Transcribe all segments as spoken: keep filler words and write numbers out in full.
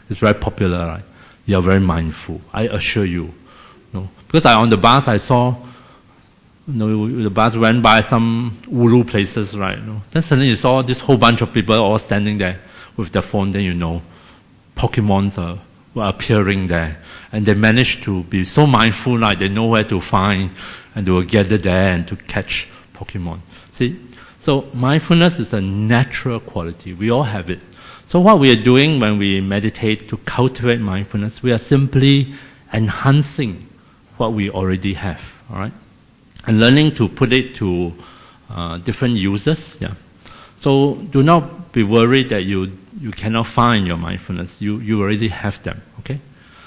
It's very popular, right? You are very mindful. I assure you. You know, because I, on the bus, I saw, you know, the bus went by some ulu places, right? You know, then suddenly you saw this whole bunch of people all standing there with their phone. Then you know, Pokemons are, were appearing there, and they managed to be so mindful, like they know where to find, and they will gather there and to catch Pokemon. See, so mindfulness is a natural quality. We all have it. So what we are doing when we meditate to cultivate mindfulness, we are simply enhancing what we already have, all right? And learning to put it to uh, different uses, yeah. So do not be worried that you you cannot find your mindfulness. You you already have them, okay?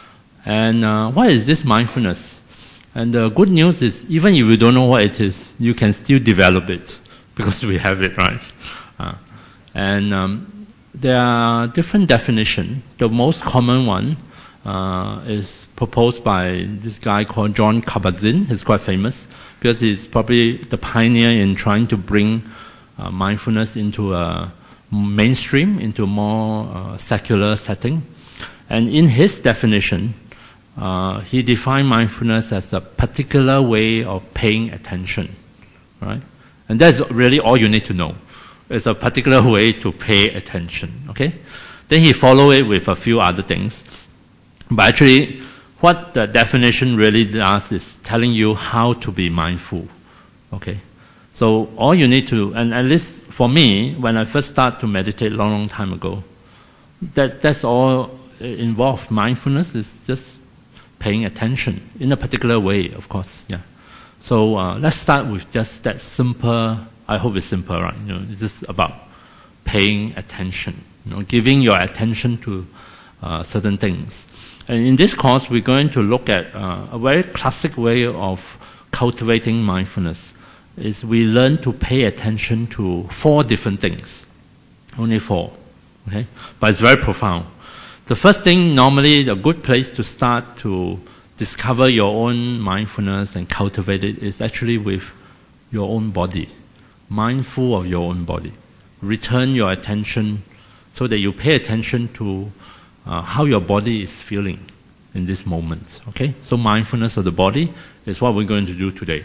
And uh, what is this mindfulness? And the good news is, even if you don't know what it is, you can still develop it because we have it, right? Uh, and um, there are different definitions. The most common one uh, is proposed by this guy called Jon Kabat-Zinn. He's quite famous because he's probably the pioneer in trying to bring uh, mindfulness into a mainstream, into a more uh, secular setting. And in his definition, uh, he defined mindfulness as a particular way of paying attention, right? And that's really all you need to know. It's a particular way to pay attention, okay? Then he followed it with a few other things. But actually, what the definition really does is telling you how to be mindful, okay? So all you need to, and at least for me, when I first started to meditate a long, long time ago, that, that's all involved. Mindfulness is just paying attention in a particular way, of course, yeah. So uh, let's start with just that simple, I hope it's simple, right? You know, it's just about paying attention, you know, giving your attention to uh, certain things. And in this course, we're going to look at uh, a very classic way of cultivating mindfulness. Is we learn to pay attention to four different things. Only four, okay? But it's very profound. The first thing, normally a good place to start to discover your own mindfulness and cultivate it is actually with your own body. Mindful of your own body. Return your attention so that you pay attention to uh, how your body is feeling in this moment, okay? So mindfulness of the body is what we're going to do today.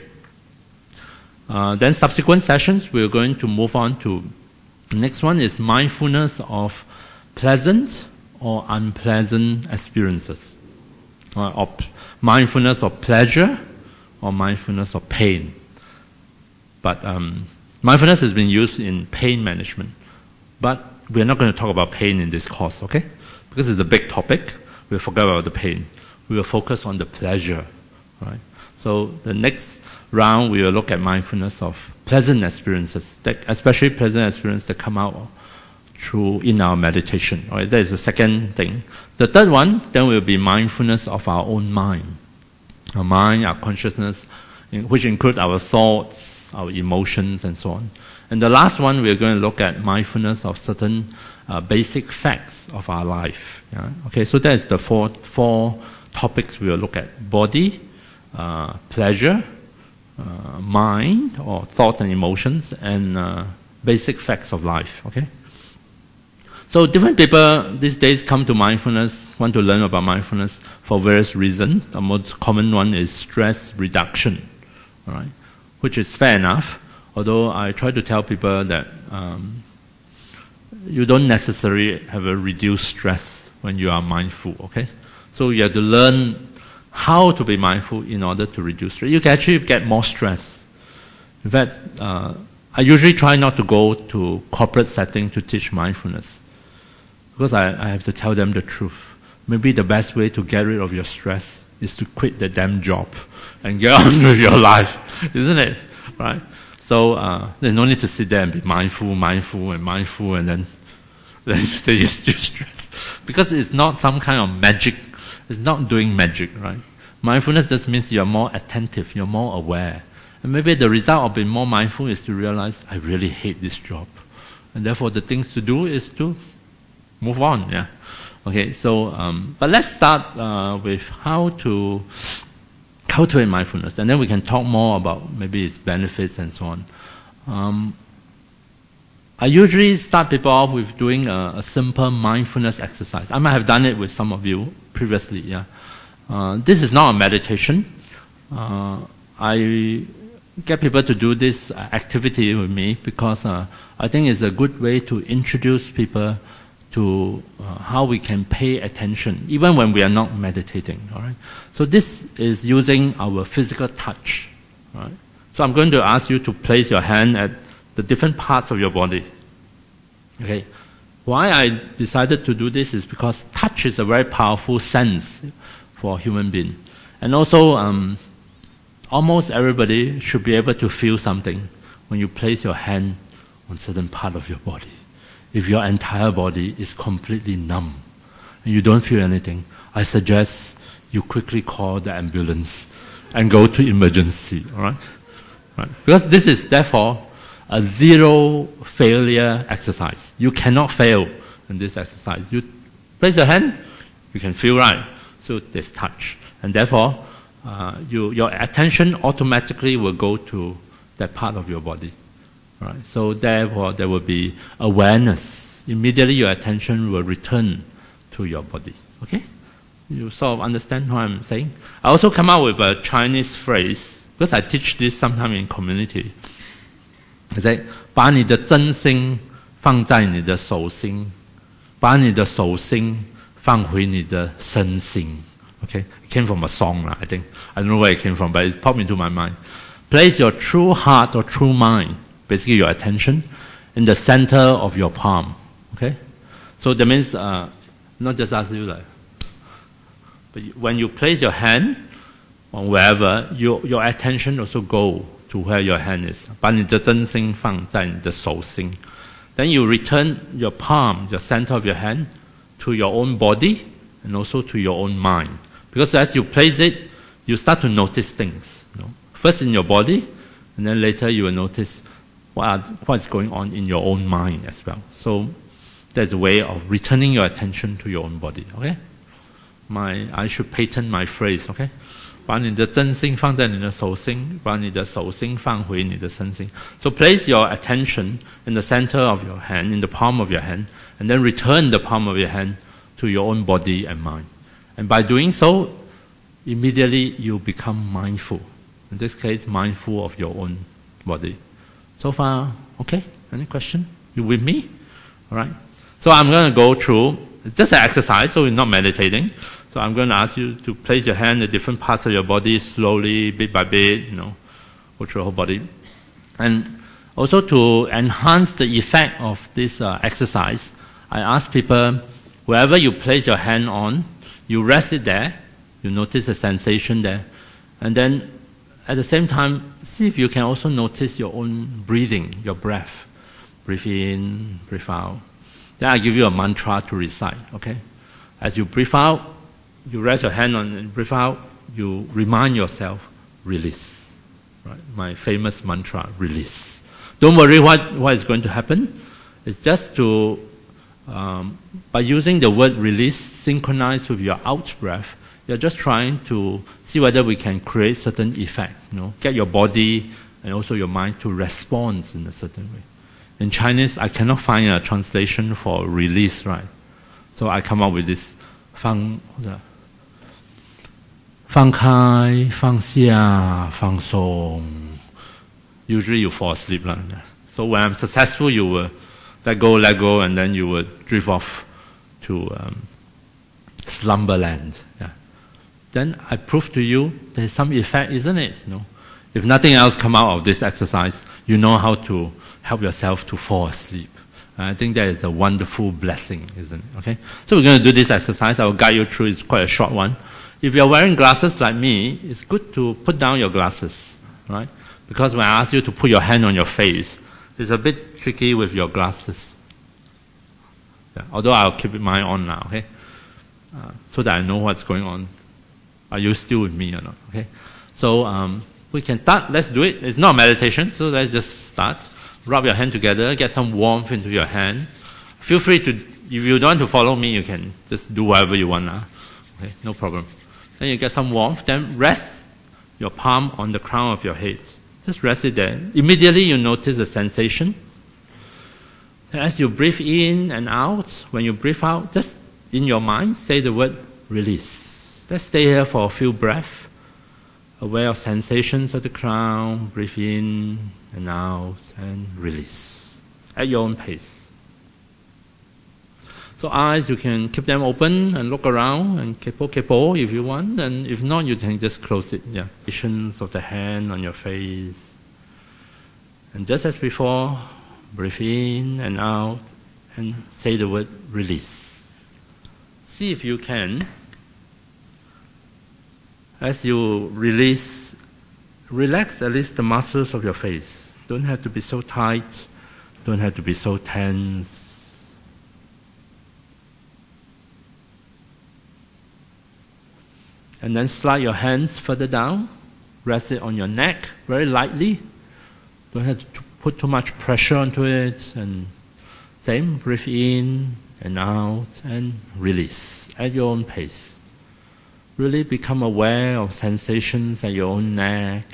Uh, then subsequent sessions, we're going to move on to the next one is mindfulness of pleasant or unpleasant experiences. Uh, or p- mindfulness of pleasure or mindfulness of pain. But um, mindfulness has been used in pain management. But we're not going to talk about pain in this course, okay? Because it's a big topic, we'll forget about the pain. We will focus on the pleasure, right? So the next round, we will look at mindfulness of pleasant experiences, that, especially pleasant experiences that come out through in our meditation. All right, that is the second thing. The third one, then will be mindfulness of our own mind. Our mind, our consciousness, in, which includes our thoughts, our emotions, and so on. And the last one, we are going to look at mindfulness of certain uh, basic facts of our life. Yeah? Okay, so that is the four, four topics we will look at. Body, uh, pleasure, Uh, mind or thoughts and emotions, and uh, basic facts of life, okay? So different people these days come to mindfulness, want to learn about mindfulness for various reasons. The most common one is stress reduction, all right? Which is fair enough, although I try to tell people that um, you don't necessarily have a reduced stress when you are mindful, okay? So you have to learn how to be mindful in order to reduce stress. You can actually get more stress. In fact, uh, I usually try not to go to corporate setting to teach mindfulness because I, I have to tell them the truth. Maybe the best way to get rid of your stress is to quit the damn job and get on with your life, isn't it? Right? So uh, there's no need to sit there and be mindful, mindful, and mindful, and then then you say you're still stressed because it's not some kind of magic. It's not doing magic, right? Mindfulness just means you're more attentive, you're more aware. And maybe the result of being more mindful is to realize, I really hate this job. And therefore the things to do is to move on, yeah? Okay, so, um, but let's start uh, with how to cultivate mindfulness. And then we can talk more about maybe its benefits and so on. Um, I usually start people off with doing a, a simple mindfulness exercise. I might have done it with some of you previously. Yeah, uh, this is not a meditation. Uh, I get people to do this activity with me because uh, I think it's a good way to introduce people to uh, how we can pay attention, even when we are not meditating. All right. So this is using our physical touch. All right. So I'm going to ask you to place your hand at the different parts of your body. Okay. Why I decided to do this is because touch is a very powerful sense for a human being. And also, um, almost everybody should be able to feel something when you place your hand on certain part of your body. If your entire body is completely numb and you don't feel anything, I suggest you quickly call the ambulance and go to emergency. All right? Right? Because this is therefore a zero failure exercise. You cannot fail in this exercise. You place your hand, you can feel right. So there's touch. And therefore, uh, you, your attention automatically will go to that part of your body. Right? So therefore, there will be awareness. Immediately your attention will return to your body. Okay? You sort of understand what I'm saying? I also come up with a Chinese phrase, because I teach this sometime in community. I say, 把你的真心放在你的手心，把你的手心放回你的身心。Okay? It came from a song, I think. I don't know where it came from, but it popped into my mind. Place your true heart or true mind, basically your attention, in the center of your palm. Okay? So that means, uh, not just ask you like, but when you place your hand on wherever, your, your attention also go to where your hand is. 把你的真心放在你的手心. Then you return your palm, the center of your hand, to your own body and also to your own mind. Because as you place it, you start to notice things. You know? First in your body, and then later you will notice what are, what's going on in your own mind as well. So there's a way of returning your attention to your own body. Okay? My, I should patent my phrase. Okay? 把你的真心放在你的手心，把你的手心放回你的身心。So place your attention in the center of your hand, in the palm of your hand, and then return the palm of your hand to your own body and mind. And by doing so, immediately you become mindful. In this case, mindful of your own body. So far, okay? Any question? You with me? All right. So I'm going to go through, it's just an exercise, so we're not meditating. So I'm going to ask you to place your hand at different parts of your body slowly, bit by bit, you know, go through the whole body. And also to enhance the effect of this uh, exercise, I ask people, wherever you place your hand on, you rest it there, you notice the sensation there, and then at the same time, see if you can also notice your own breathing, your breath. Breathe in, breathe out. Then I give you a mantra to recite, okay? As you breathe out, you rest your hand on and breathe out, you remind yourself, release. Right? My famous mantra, release. Don't worry what, what is going to happen. It's just to, um, by using the word release, synchronized with your out breath, you're just trying to see whether we can create certain effect, you know, get your body and also your mind to respond in a certain way. In Chinese, I cannot find a translation for release, right? So I come up with this, 放, 放开, 放下, 放松. Usually you fall asleep like that. So when I'm successful, you will let go, let go, and then you will drift off to um, slumberland. Yeah. Then I prove to you there's some effect, isn't it? You know? If nothing else come out of this exercise, you know how to help yourself to fall asleep. I think that is a wonderful blessing, isn't it? Okay? So we're going to do this exercise. I will guide you through. It's quite a short one. If you're wearing glasses like me, it's good to put down your glasses, right? Because when I ask you to put your hand on your face, it's a bit tricky with your glasses. Yeah, although I'll keep mine on now, okay? Uh, so that I know what's going on. Are you still with me or not? Okay? So um, we can start. Let's do it. It's not meditation, so let's just start. Rub your hand together, get some warmth into your hand. Feel free to, if you don't want to follow me, you can just do whatever you want now. Okay, no problem. Then you get some warmth, then rest your palm on the crown of your head. Just rest it there. Immediately you notice the sensation. As you breathe in and out, when you breathe out, just in your mind, say the word release. Let's stay here for a few breaths, aware of sensations of the crown, breathe in and out, and release at your own pace. So eyes, you can keep them open and look around and kepo kepo if you want, and if not, you can just close it. Yeah, positions of the hand on your face. And just as before, breathe in and out and say the word release. See if you can, as you release, relax at least the muscles of your face. Don't have to be so tight, don't have to be so tense. And then slide your hands further down, rest it on your neck very lightly. Don't have to put too much pressure onto it, and same, breathe in and out and release at your own pace. Really become aware of sensations at your own neck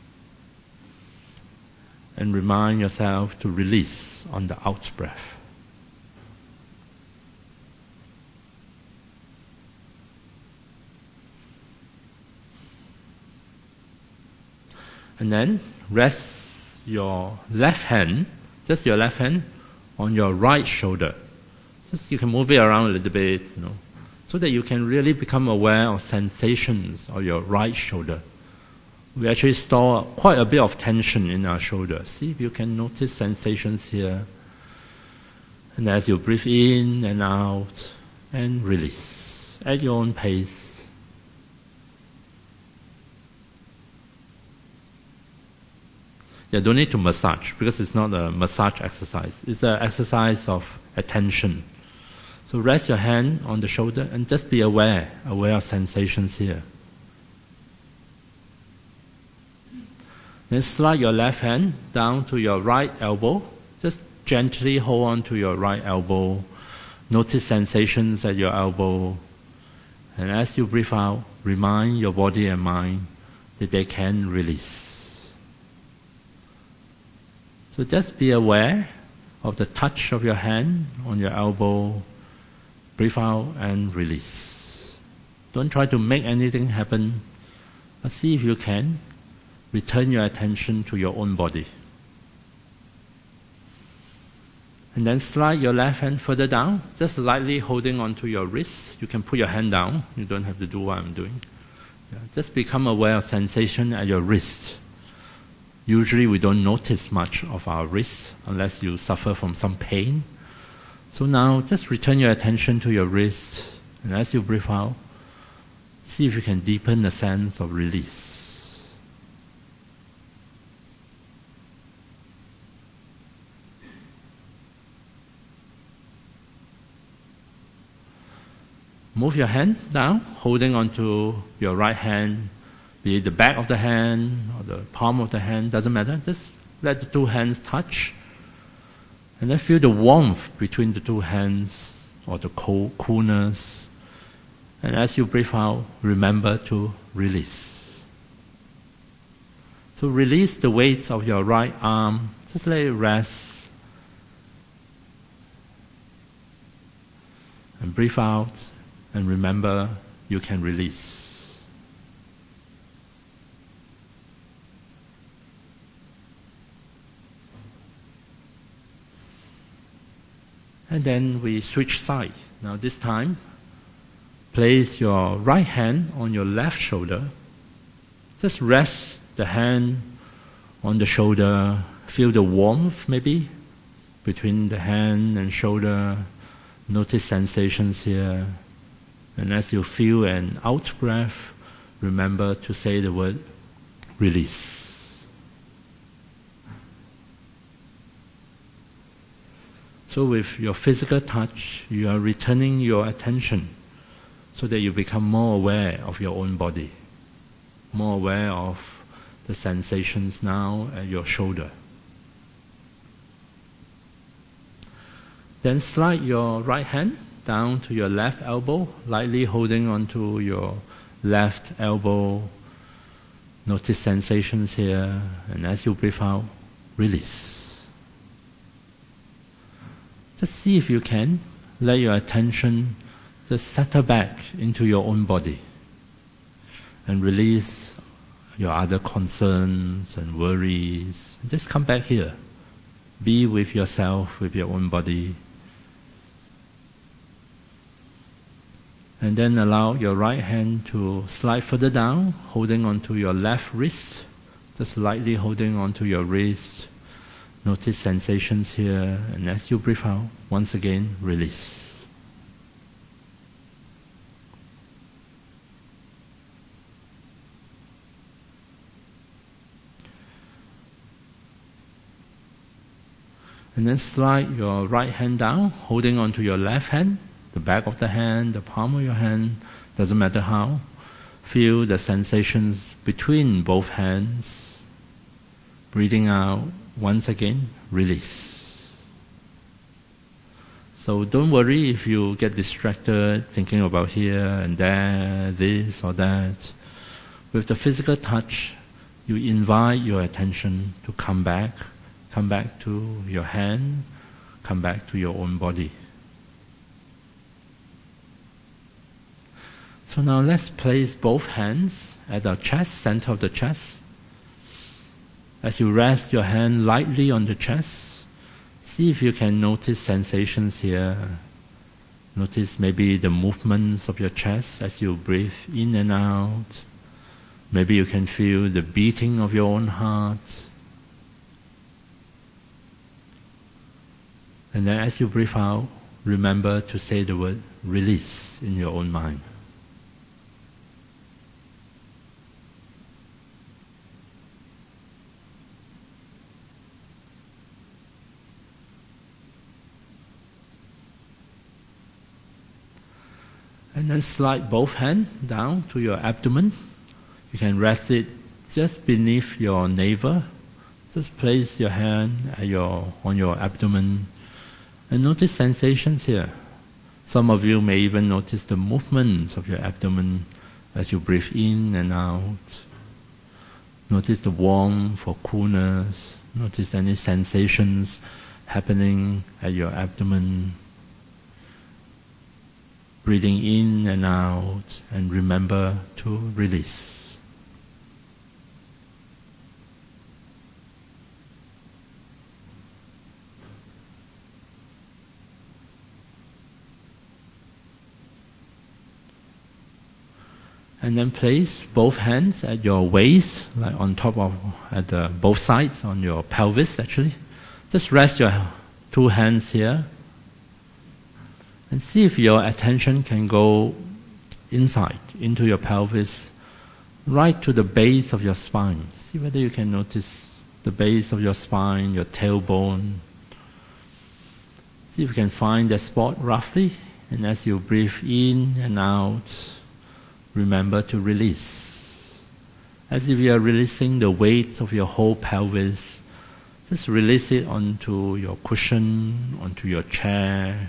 and remind yourself to release on the out breath. And then rest your left hand, just your left hand, on your right shoulder. Just you can move it around a little bit, you know, so that you can really become aware of sensations of your right shoulder. We actually store quite a bit of tension in our shoulder. See if you can notice sensations here. And as you breathe in and out and release at your own pace. You don't need to massage, because it's not a massage exercise. It's an exercise of attention. So rest your hand on the shoulder and just be aware, aware of sensations here. Then slide your left hand down to your right elbow. Just gently hold on to your right elbow. Notice sensations at your elbow. And as you breathe out, remind your body and mind that they can release. So just be aware of the touch of your hand on your elbow. Breathe out and release. Don't try to make anything happen, but see if you can return your attention to your own body. And then slide your left hand further down, just lightly holding onto your wrist. You can put your hand down. You don't have to do what I'm doing. Yeah, just become aware of sensation at your wrist. Usually we don't notice much of our wrist unless you suffer from some pain. So now just return your attention to your wrist, and as you breathe out, see if you can deepen the sense of release. Move your hand down, holding onto your right hand, be it the back of the hand or the palm of the hand, doesn't matter. Just let the two hands touch. And then feel the warmth between the two hands, or the cold, coolness. And as you breathe out, remember to release. So release the weight of your right arm. Just let it rest. And breathe out, and remember you can release. And then we switch side. Now this time, place your right hand on your left shoulder. Just rest the hand on the shoulder. Feel the warmth maybe between the hand and shoulder. Notice sensations here. And as you feel an out breath, remember to say the word release. So with your physical touch, you are returning your attention so that you become more aware of your own body, more aware of the sensations now at your shoulder. Then slide your right hand down to your left elbow, lightly holding onto your left elbow. Notice sensations here, and as you breathe out, release. Just see if you can let your attention just settle back into your own body and release your other concerns and worries. Just come back here. Be with yourself, with your own body. And then allow your right hand to slide further down, holding onto your left wrist. Just lightly holding onto your wrist. Notice sensations here, and as you breathe out, once again, release. And then slide your right hand down, holding onto your left hand, the back of the hand, the palm of your hand, doesn't matter how. Feel the sensations between both hands. Breathing out, once again, release. So don't worry if you get distracted, thinking about here and there, this or that. With the physical touch, you invite your attention to come back, come back to your hand, come back to your own body. So now let's place both hands at our chest, center of the chest. As you rest your hand lightly on the chest, see if you can notice sensations here. Notice maybe the movements of your chest as you breathe in and out. Maybe you can feel the beating of your own heart. And then as you breathe out, remember to say the word release in your own mind. And then slide both hands down to your abdomen. You can rest it just beneath your navel. Just place your hand at your, on your abdomen and notice sensations here. Some of you may even notice the movements of your abdomen as you breathe in and out. Notice the warmth or coolness. Notice any sensations happening at your abdomen. Breathing in and out, and remember to release. And then place both hands at your waist, like on top of, at the, both sides, on your pelvis actually. Just rest your two hands here. And see if your attention can go inside, into your pelvis, right to the base of your spine. See whether you can notice the base of your spine, your tailbone. See if you can find that spot roughly. And as you breathe in and out, remember to release. As if you are releasing the weight of your whole pelvis, just release it onto your cushion, onto your chair.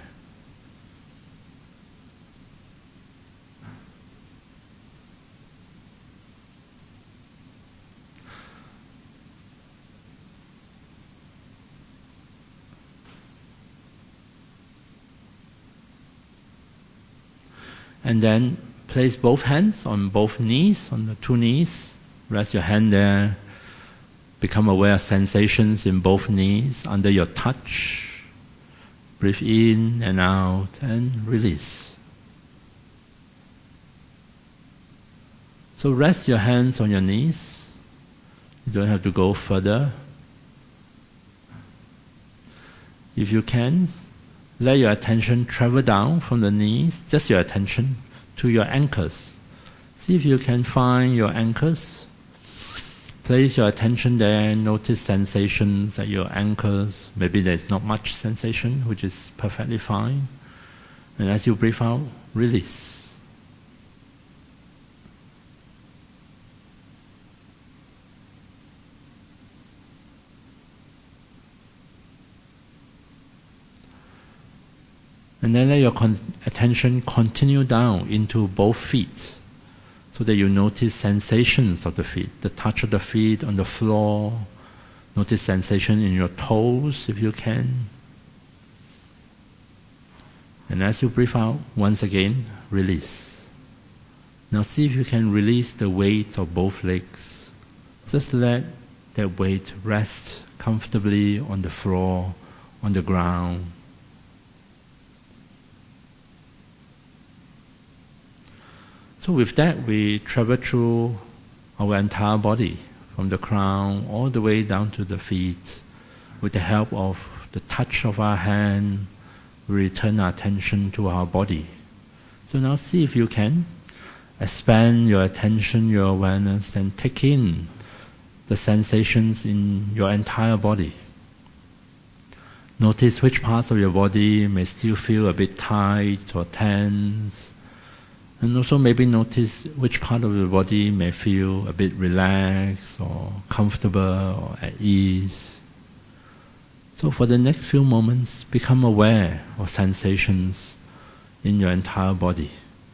And then place both hands on both knees, on the two knees. Rest your hand there. Become aware of sensations in both knees under your touch. Breathe in and out and release. So rest your hands on your knees. You don't have to go further. If you can, let your attention travel down from the knees, just your attention, to your ankles. See if you can find your ankles. Place your attention there, notice sensations at your ankles. Maybe there's not much sensation, which is perfectly fine. And as you breathe out, release. And then let your con- attention continue down into both feet, so that you notice sensations of the feet, the touch of the feet on the floor. Notice sensation in your toes if you can. And as you breathe out, once again, release. Now see if you can release the weight of both legs. Just let that weight rest comfortably on the floor, on the ground. So with that, we travel through our entire body, from the crown all the way down to the feet. With the help of the touch of our hand, we return our attention to our body. So now see if you can expand your attention, your awareness, and take in the sensations in your entire body. Notice which parts of your body may still feel a bit tight or tense. And also maybe notice which part of your body may feel a bit relaxed or comfortable or at ease. So for the next few moments, become aware of sensations in your entire body.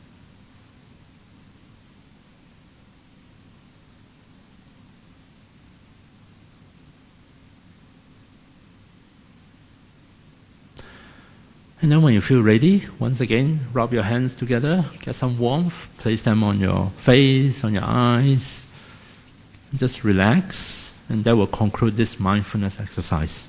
And then when you feel ready, once again, rub your hands together, get some warmth, place them on your face, on your eyes. Just relax, and that will conclude this mindfulness exercise.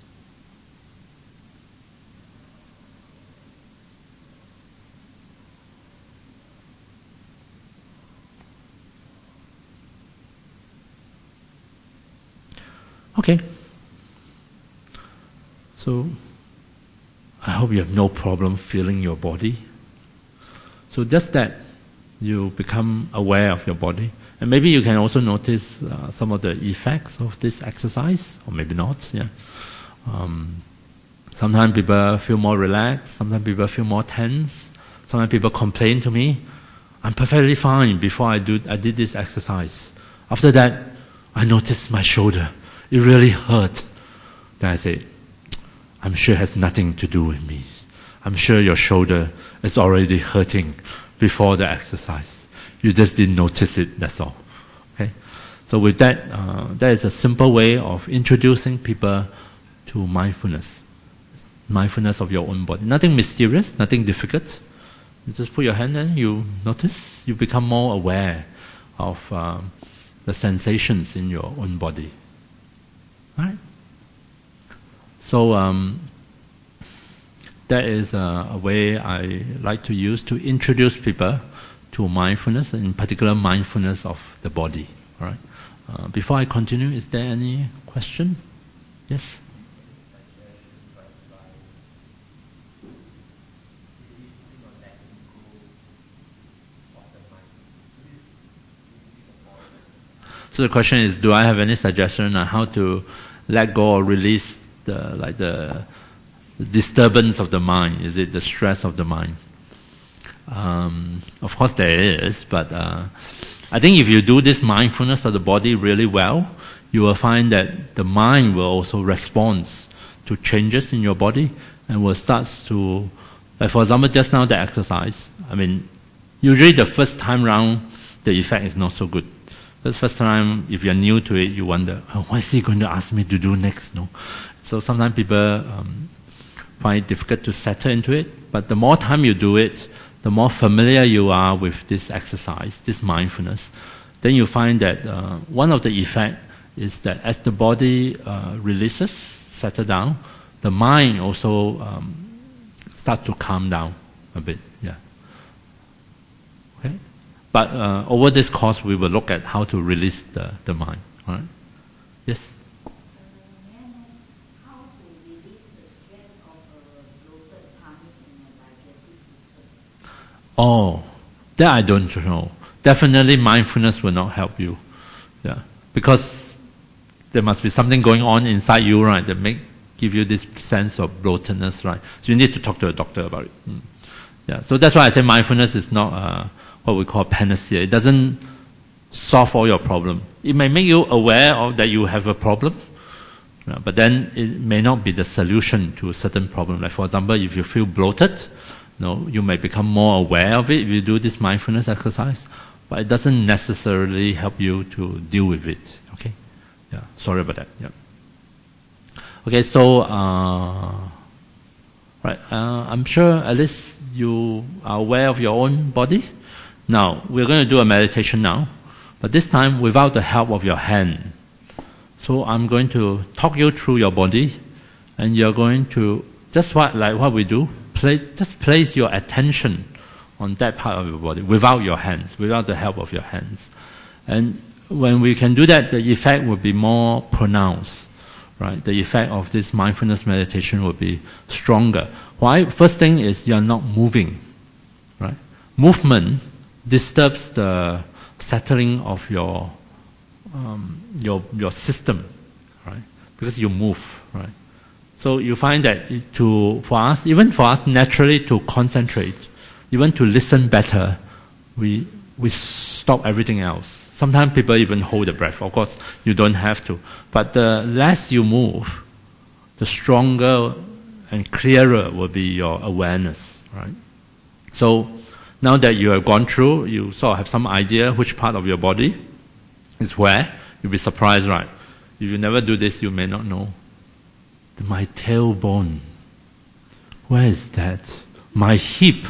Okay. So, I hope you have no problem feeling your body. So just that you become aware of your body. And maybe you can also notice uh, some of the effects of this exercise, or maybe not. Yeah. Um, sometimes people feel more relaxed, sometimes people feel more tense. Sometimes people complain to me, I'm perfectly fine before I, do, I did this exercise. After that, I noticed my shoulder. It really hurt. Then I say, I'm sure it has nothing to do with me. I'm sure your shoulder is already hurting before the exercise. You just didn't notice it, that's all. Okay? So with that, uh, that is a simple way of introducing people to mindfulness. Mindfulness of your own body. Nothing mysterious, nothing difficult. You just put your hand in, you notice, you become more aware of um, the sensations in your own body. Right? So um, that is a, a way I like to use to introduce people to mindfulness, in particular mindfulness of the body. All right. Uh, before I continue, is there any question? Yes. So the question is, do I have any suggestion on how to let go or release the like the, the disturbance of the mind? Is it the stress of the mind? Um, of course there is, but uh, I think if you do this mindfulness of the body really well, you will find that the mind will also respond to changes in your body and will start to, like for example, just now the exercise. I mean, usually the first time round, the effect is not so good. The first time, if you're new to it, you wonder, oh, what is he going to ask me to do next? No. So sometimes people um, find it difficult to settle into it. But the more time you do it, the more familiar you are with this exercise, this mindfulness, then you find that uh, one of the effects is that as the body uh, releases, settle down, the mind also um, starts to calm down a bit. Yeah. Okay. But uh, over this course, we will look at how to release the, the mind. All right? Yes? Oh, that I don't know. Definitely mindfulness will not help you. Yeah. Because there must be something going on inside you, right, that make give you this sense of bloatedness, right? So you need to talk to a doctor about it. Mm. Yeah. So that's why I say mindfulness is not uh, what we call panacea. It doesn't solve all your problem. It may make you aware of that you have a problem, yeah, but then it may not be the solution to a certain problem. Like for example, if you feel bloated, no, you may become more aware of it if you do this mindfulness exercise, but it doesn't necessarily help you to deal with it. Okay? Yeah. Sorry about that. Yeah. Okay. So, uh, Right? Uh, I'm sure at least you are aware of your own body. Now, we're going to do a meditation now, but this time without the help of your hand. So I'm going to talk you through your body, and you're going to, just what, like what we do, place, just place your attention on that part of your body without your hands, without the help of your hands. And when we can do that, the effect will be more pronounced. Right? The effect of this mindfulness meditation will be stronger. Why? First thing is you're not moving. Right? Movement disturbs the settling of your um, your your system, right? Because you move, right? So you find that to for us, even for us naturally to concentrate, even to listen better, we we stop everything else. Sometimes people even hold the breath. Of course, you don't have to. But the less you move, the stronger and clearer will be your awareness, right? So now that you have gone through, you sort of have some idea which part of your body is where. You'll be surprised, right? If you never do this, you may not know. My tailbone, where is that? My hip,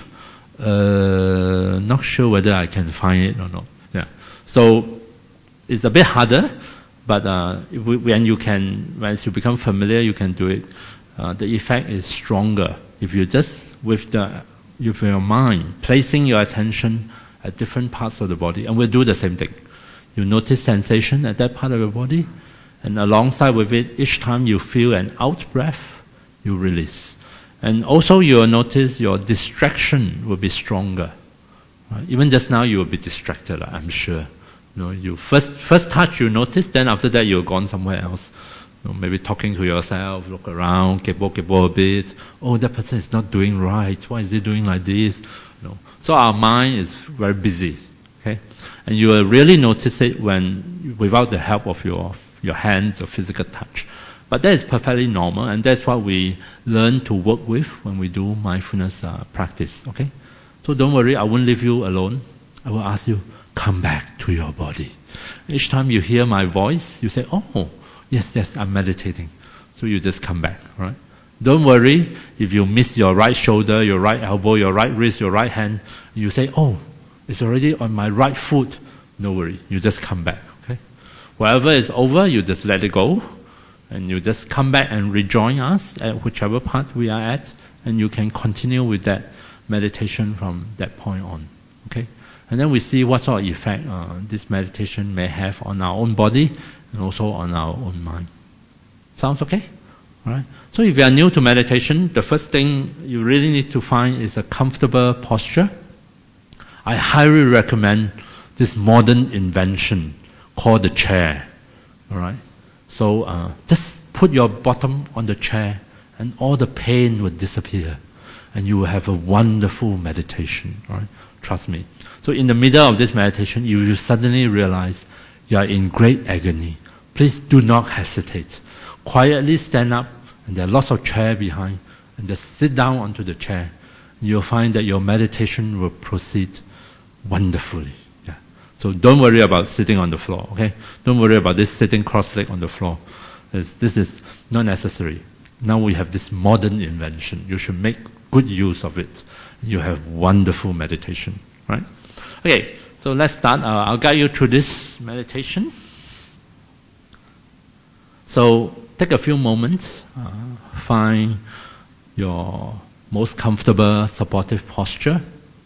uh, not sure whether I can find it or not. Yeah. So it's a bit harder, but uh, if we, when you can, once you become familiar, you can do it. Uh, the effect is stronger if you just with the with your mind placing your attention at different parts of the body, and we'll do the same thing. You notice sensation at that part of your body, and alongside with it, each time you feel an out breath, you release. And also you'll notice your distraction will be stronger. Right? Even just now you will be distracted, I'm sure. You know, you first first touch you notice, then after that you've gone somewhere else. You know, maybe talking to yourself, look around, kepo kepo a bit. Oh, that person is not doing right. Why is he doing like this? You know. So our mind is very busy. Okay? And you will really notice it when without the help of your your hands or physical touch. But that is perfectly normal, and that's what we learn to work with when we do mindfulness uh, practice. Okay? So don't worry, I won't leave you alone. I will ask you, come back to your body. Each time you hear my voice, you say, oh, yes, yes, I'm meditating. So you just come back, right? Don't worry if you miss your right shoulder, your right elbow, your right wrist, your right hand. You say, oh, it's already on my right foot. No worry, you just come back, okay? Wherever is over, you just let it go. And you just come back and rejoin us at whichever part we are at. And you can continue with that meditation from that point on, okay? And then we see what sort of effect uh, this meditation may have on our own body and also on our own mind. Sounds okay? All right. So if you are new to meditation, the first thing you really need to find is a comfortable posture. I highly recommend this modern invention called the chair. All right. So uh, just put your bottom on the chair, and all the pain will disappear, and you will have a wonderful meditation. All right. Trust me. So in the middle of this meditation, you will suddenly realize you are in great agony. Please do not hesitate. Quietly stand up, and there are lots of chairs behind, and just sit down onto the chair. You'll find that your meditation will proceed wonderfully. Yeah. So don't worry about sitting on the floor, okay? Don't worry about this sitting cross-legged on the floor. This, this is not necessary. Now we have this modern invention. You should make good use of it. You have wonderful meditation, right? Okay, so let's start. Uh, I'll guide you through this meditation. So take a few moments, uh, find your most comfortable, supportive posture.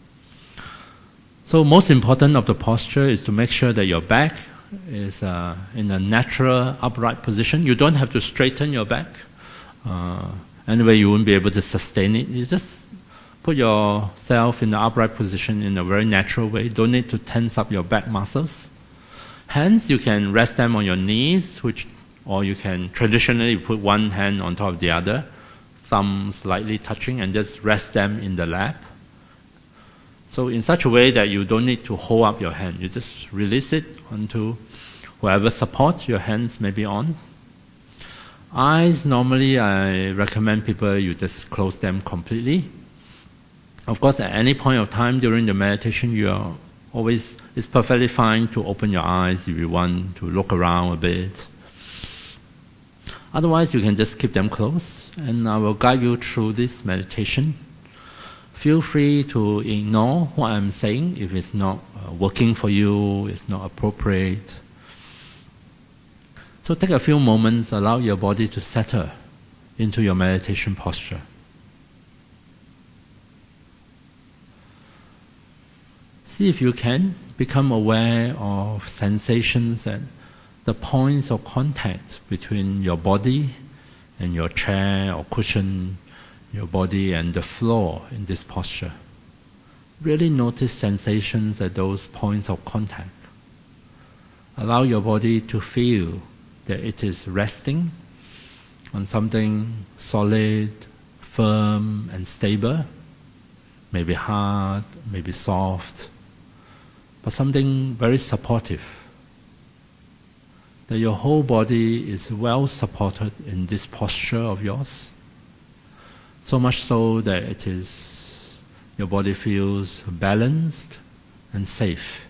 So most important of the posture is to make sure that your back is uh, in a natural upright position. You don't have to straighten your back. Uh, anyway, you won't be able to sustain it. You just put yourself in the upright position in a very natural way. Don't need to tense up your back muscles. Hands, you can rest them on your knees, which, or you can traditionally put one hand on top of the other, thumb slightly touching, and just rest them in the lap. So in such a way that you don't need to hold up your hand. You just release it onto wherever support your hands may be on. Eyes, normally I recommend people you just close them completely. Of course, at any point of time during the meditation, you are always, it's perfectly fine to open your eyes if you want to look around a bit. Otherwise, you can just keep them closed. and I will guide you through this meditation. Feel free to ignore what I'm saying if it's not uh, working for you, it's not appropriate. So take a few moments, allow your body to settle into your meditation posture. See if you can become aware of sensations at the points of contact between your body and your chair or cushion, your body and the floor in this posture. Really notice sensations at those points of contact. Allow your body to feel that it is resting on something solid, firm and stable, maybe hard, maybe soft, but something very supportive. That your whole body is well supported in this posture of yours, so much so that it is, your body feels balanced and safe.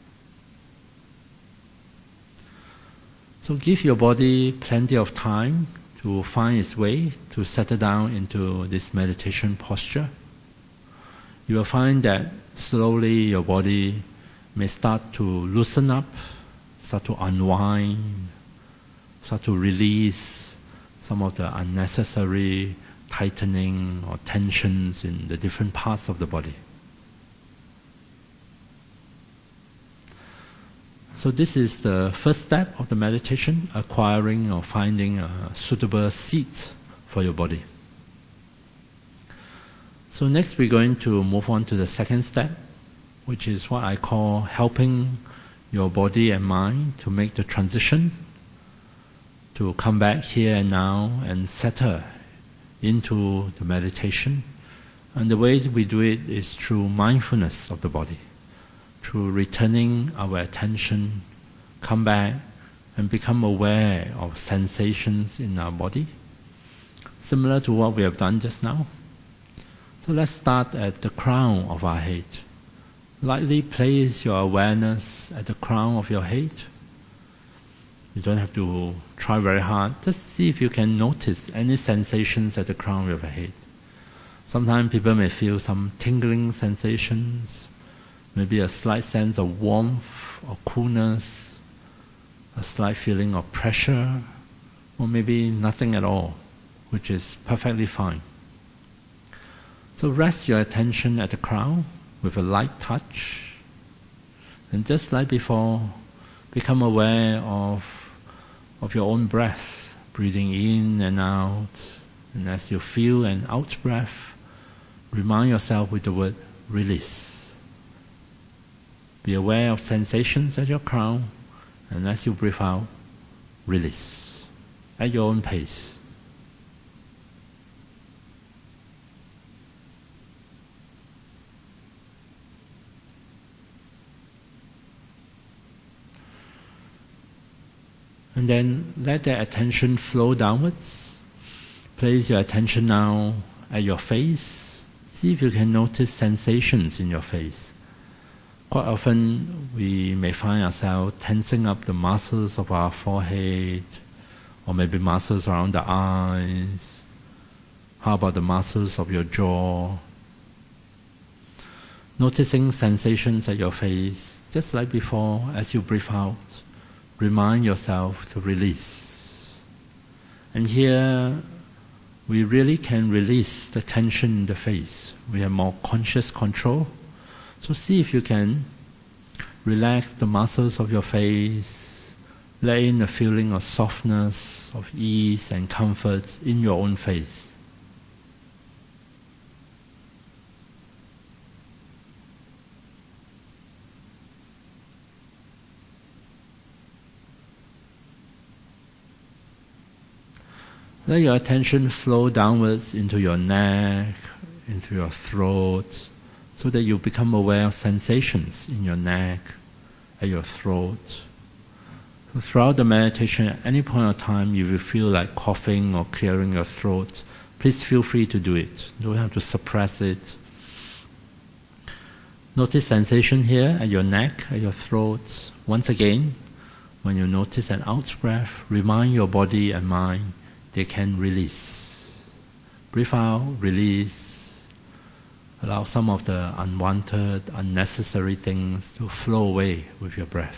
So give your body plenty of time to find its way to settle down into this meditation posture. You will find that slowly your body may start to loosen up, start to unwind, start to release some of the unnecessary tightening or tensions in the different parts of the body. So this is the first step of the meditation, acquiring or finding a suitable seat for your body. So next we're going to move on to the second step, which is what I call helping your body and mind to make the transition, to come back here and now and settle into the meditation. And the way we do it is through mindfulness of the body, through returning our attention, come back and become aware of sensations in our body, similar to what we have done just now. So let's start at the crown of our head. Lightly place your awareness at the crown of your head. You don't have to try very hard. Just see if you can notice any sensations at the crown of your head. Sometimes people may feel some tingling sensations, maybe a slight sense of warmth or coolness, a slight feeling of pressure, or maybe nothing at all, which is perfectly fine. So rest your attention at the crown with a light touch, and just like before, become aware of, of your own breath, breathing in and out, and as you feel an out breath, remind yourself with the word release. Be aware of sensations at your crown, and as you breathe out, release at your own pace. And then let the attention flow downwards. Place your attention now at your face. See if you can notice sensations in your face. Quite often we may find ourselves tensing up the muscles of our forehead, or maybe muscles around the eyes. How about the muscles of your jaw? Noticing sensations at your face, just like before, as you breathe out, remind yourself to release. And here we really can release the tension in the face. We have more conscious control. So see if you can relax the muscles of your face, let in a feeling of softness, of ease and comfort in your own face. Let your attention flow downwards into your neck, into your throat, so that you become aware of sensations in your neck, at your throat. So throughout the meditation, at any point of time you will feel like coughing or clearing your throat, please feel free to do it. You don't have to suppress it. Notice sensation here at your neck, at your throat. Once again, when you notice an out breath, remind your body and mind they can release. Breathe out, release. Allow some of the unwanted, unnecessary things to flow away with your breath.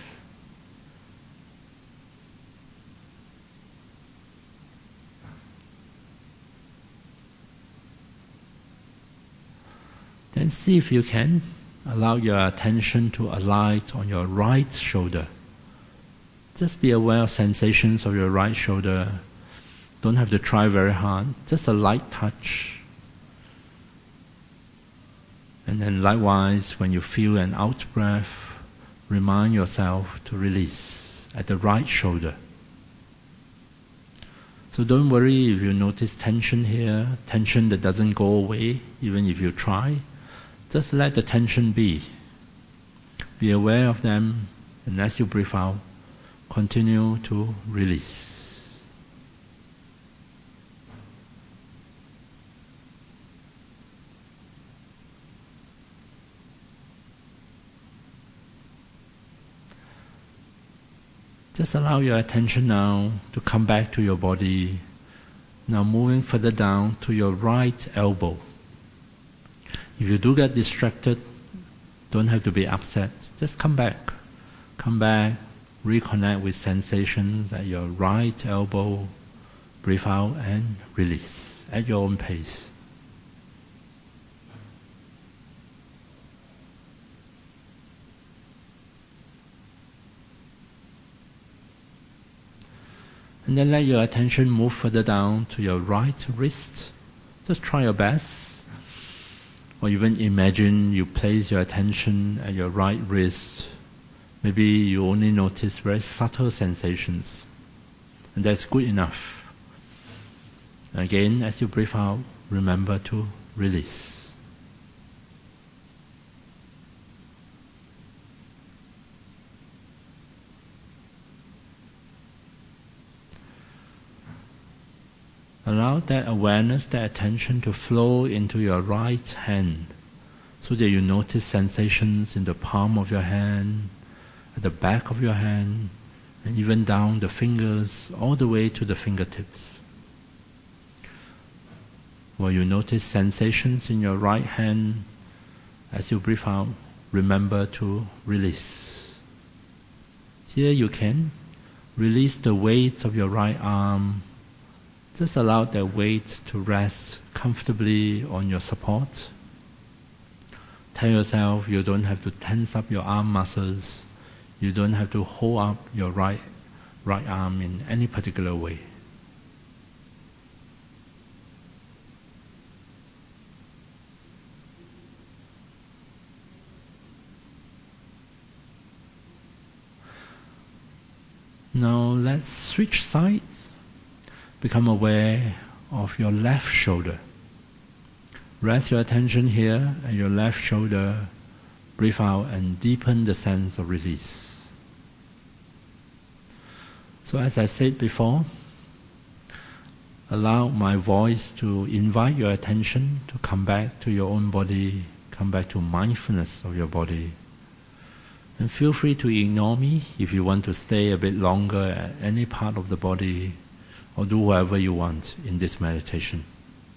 Then see if you can allow your attention to alight on your right shoulder. Just be aware of sensations of your right shoulder. Don't have to try very hard, just a light touch. And then likewise, when you feel an out-breath, remind yourself to release at the right shoulder. So don't worry if you notice tension here, tension that doesn't go away, even if you try. Just let the tension be. Be aware of them, and as you breathe out, continue to release. Just allow your attention now to come back to your body. Now moving further down to your right elbow. If you do get distracted, don't have to be upset. Just come back. Come back, reconnect with sensations at your right elbow. Breathe out and release at your own pace. And then let your attention move further down to your right wrist. Just try your best. Or even imagine you place your attention at your right wrist. Maybe you only notice very subtle sensations. And that's good enough. Again, as you breathe out, remember to release. Allow that awareness, that attention to flow into your right hand so that you notice sensations in the palm of your hand, at the back of your hand, and even down the fingers all the way to the fingertips. While you notice sensations in your right hand, as you breathe out, remember to release. Here you can release the weight of your right arm. Just allow that weight to rest comfortably on your support. Tell yourself you don't have to tense up your arm muscles. You don't have to hold up your right, right arm in any particular way. Now let's switch sides. Become aware of your left shoulder. Rest your attention here at your left shoulder. Breathe out and deepen the sense of release. So as I said before, allow my voice to invite your attention to come back to your own body, come back to mindfulness of your body. And feel free to ignore me if you want to stay a bit longer at any part of the body, or do whatever you want in this meditation.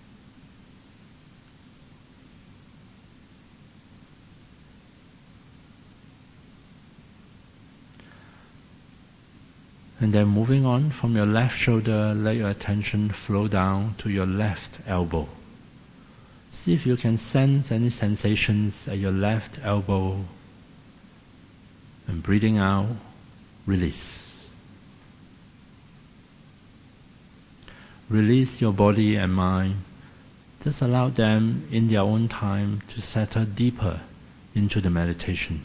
And then moving on from your left shoulder, let your attention flow down to your left elbow. See if you can sense any sensations at your left elbow. And breathing out, release. Release your body and mind. Just allow them in their own time to settle deeper into the meditation.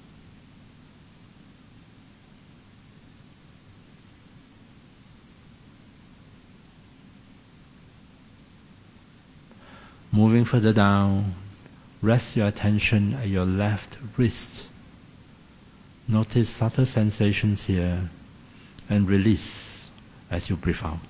Moving further down, rest your attention at your left wrist. Notice subtle sensations here and release as you breathe out.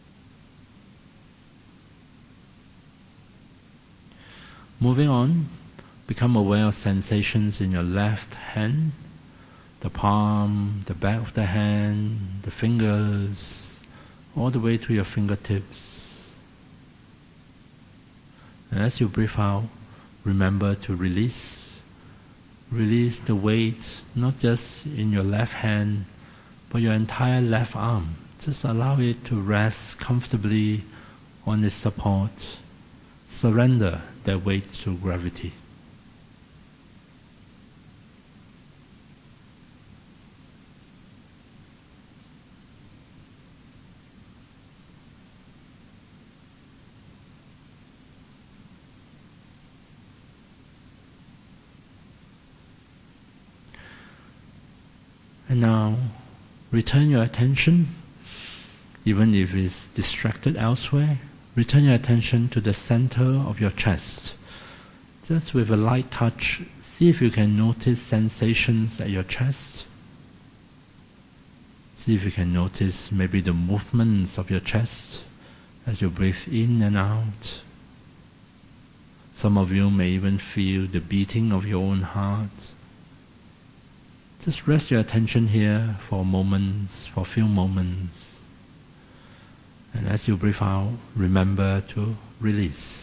Moving on, become aware of sensations in your left hand, the palm, the back of the hand, the fingers, all the way to your fingertips. And as you breathe out, remember to release. Release the weight, not just in your left hand, but your entire left arm. Just allow it to rest comfortably on its support. Surrender that weight to gravity. And now, return your attention, even if it's distracted elsewhere, return your attention to the center of your chest. Just with a light touch, see if you can notice sensations at your chest. See if you can notice maybe the movements of your chest as you breathe in and out. Some of you may even feel the beating of your own heart. Just rest your attention here for moments, for a few moments. And as you breathe out, remember to release.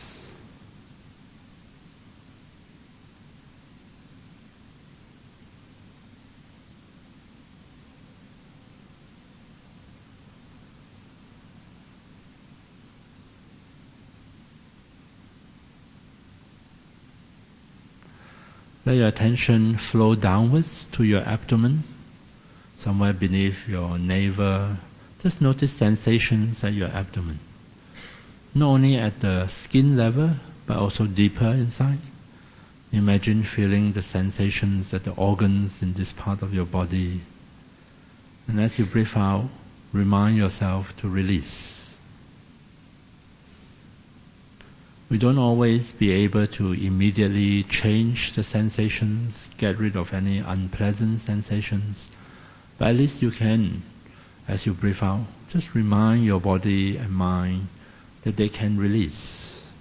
Let your attention flow downwards to your abdomen, somewhere beneath your navel. Just notice sensations at your abdomen, not only at the skin level, but also deeper inside. Imagine feeling the sensations at the organs in this part of your body. And as you breathe out, remind yourself to release. We don't always be able to immediately change the sensations, get rid of any unpleasant sensations, but at least you can, as you breathe out, just remind your body and mind that they can release.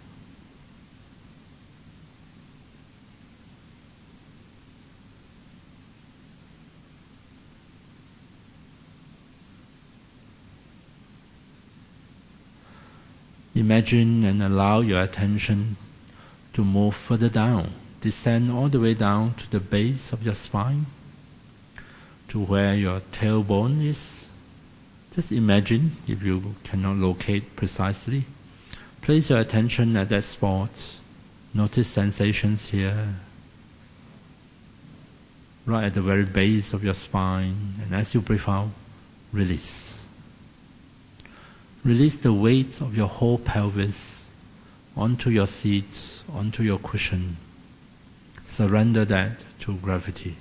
Imagine and allow your attention to move further down, descend all the way down to the base of your spine, to where your tailbone is. Just imagine, if you cannot locate precisely, place your attention at that spot. Notice sensations here, right at the very base of your spine, and as you breathe out, release. Release the weight of your whole pelvis onto your seat, onto your cushion. Surrender that to gravity.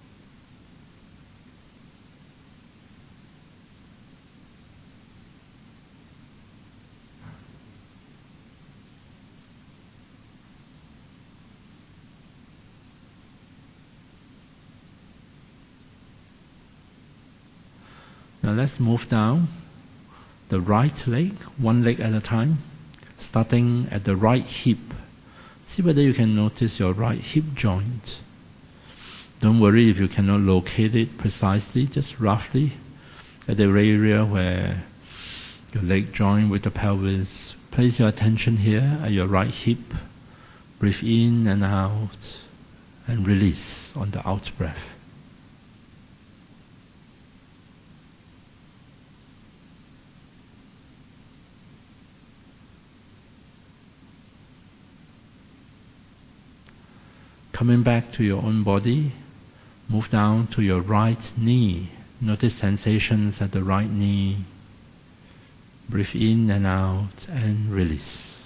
Now let's move down the right leg, one leg at a time, starting at the right hip. See whether you can notice your right hip joint. Don't worry if you cannot locate it precisely, just roughly at the area where your leg join with the pelvis. Place your attention here at your right hip. Breathe in and out, and release on the out breath. Coming back to your own body, move down to your right knee. Notice sensations at the right knee. Breathe in and out and release.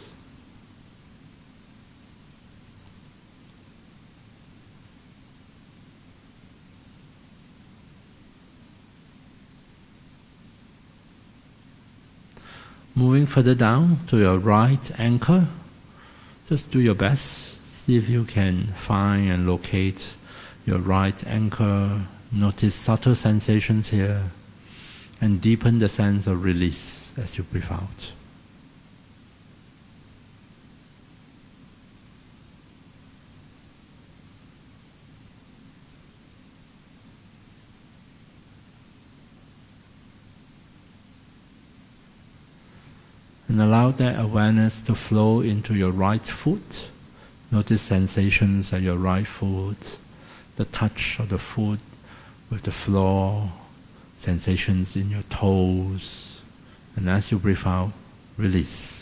Moving further down to your right ankle, just do your best. See if you can find and locate your right ankle. Notice subtle sensations here and deepen the sense of release as you breathe out. And allow that awareness to flow into your right foot. Notice sensations at your right foot, the touch of the foot with the floor, sensations in your toes. And as you breathe out, release.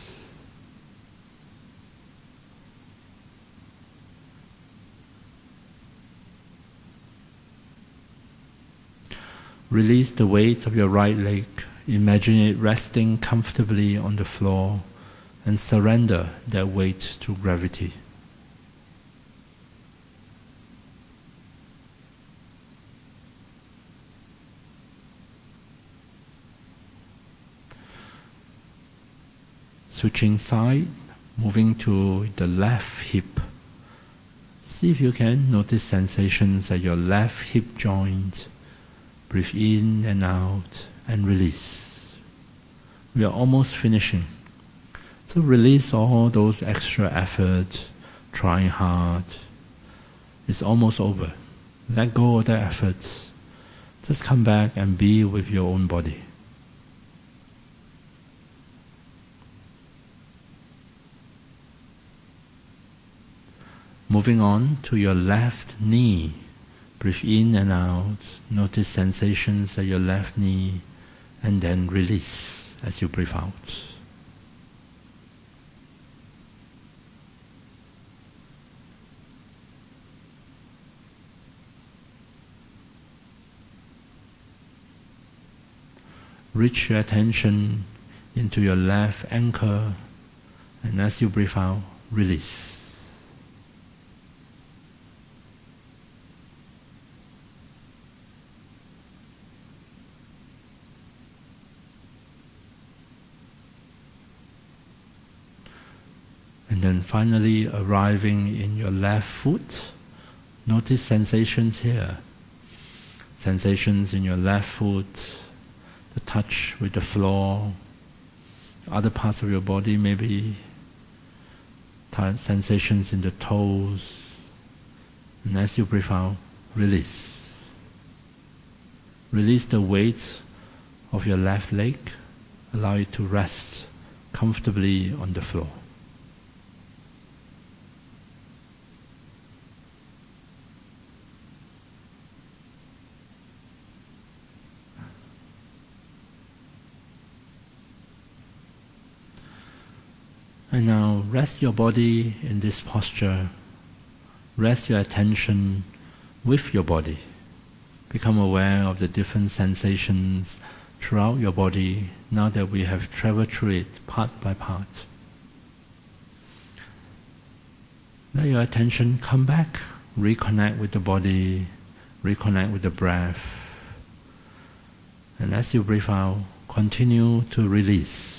Release the weight of your right leg. Imagine it resting comfortably on the floor and surrender that weight to gravity. Switching side, moving to the left hip. See if you can notice sensations at your left hip joint. Breathe in and out and release. We are almost finishing. So release all those extra effort, trying hard. It's almost over. Let go of the efforts. Just come back and be with your own body. Moving on to your left knee. Breathe in and out. Notice sensations at your left knee and then release as you breathe out. Reach your attention into your left ankle, and as you breathe out, release. And then finally arriving in your left foot, notice sensations here. Sensations in your left foot, the touch with the floor, other parts of your body maybe, sensations in the toes. And as you breathe out, release. Release the weight of your left leg, allow it to rest comfortably on the floor. And now rest your body in this posture. Rest your attention with your body. Become aware of the different sensations throughout your body now that we have traveled through it part by part. Let your attention come back, reconnect with the body, reconnect with the breath. And as you breathe out, continue to release.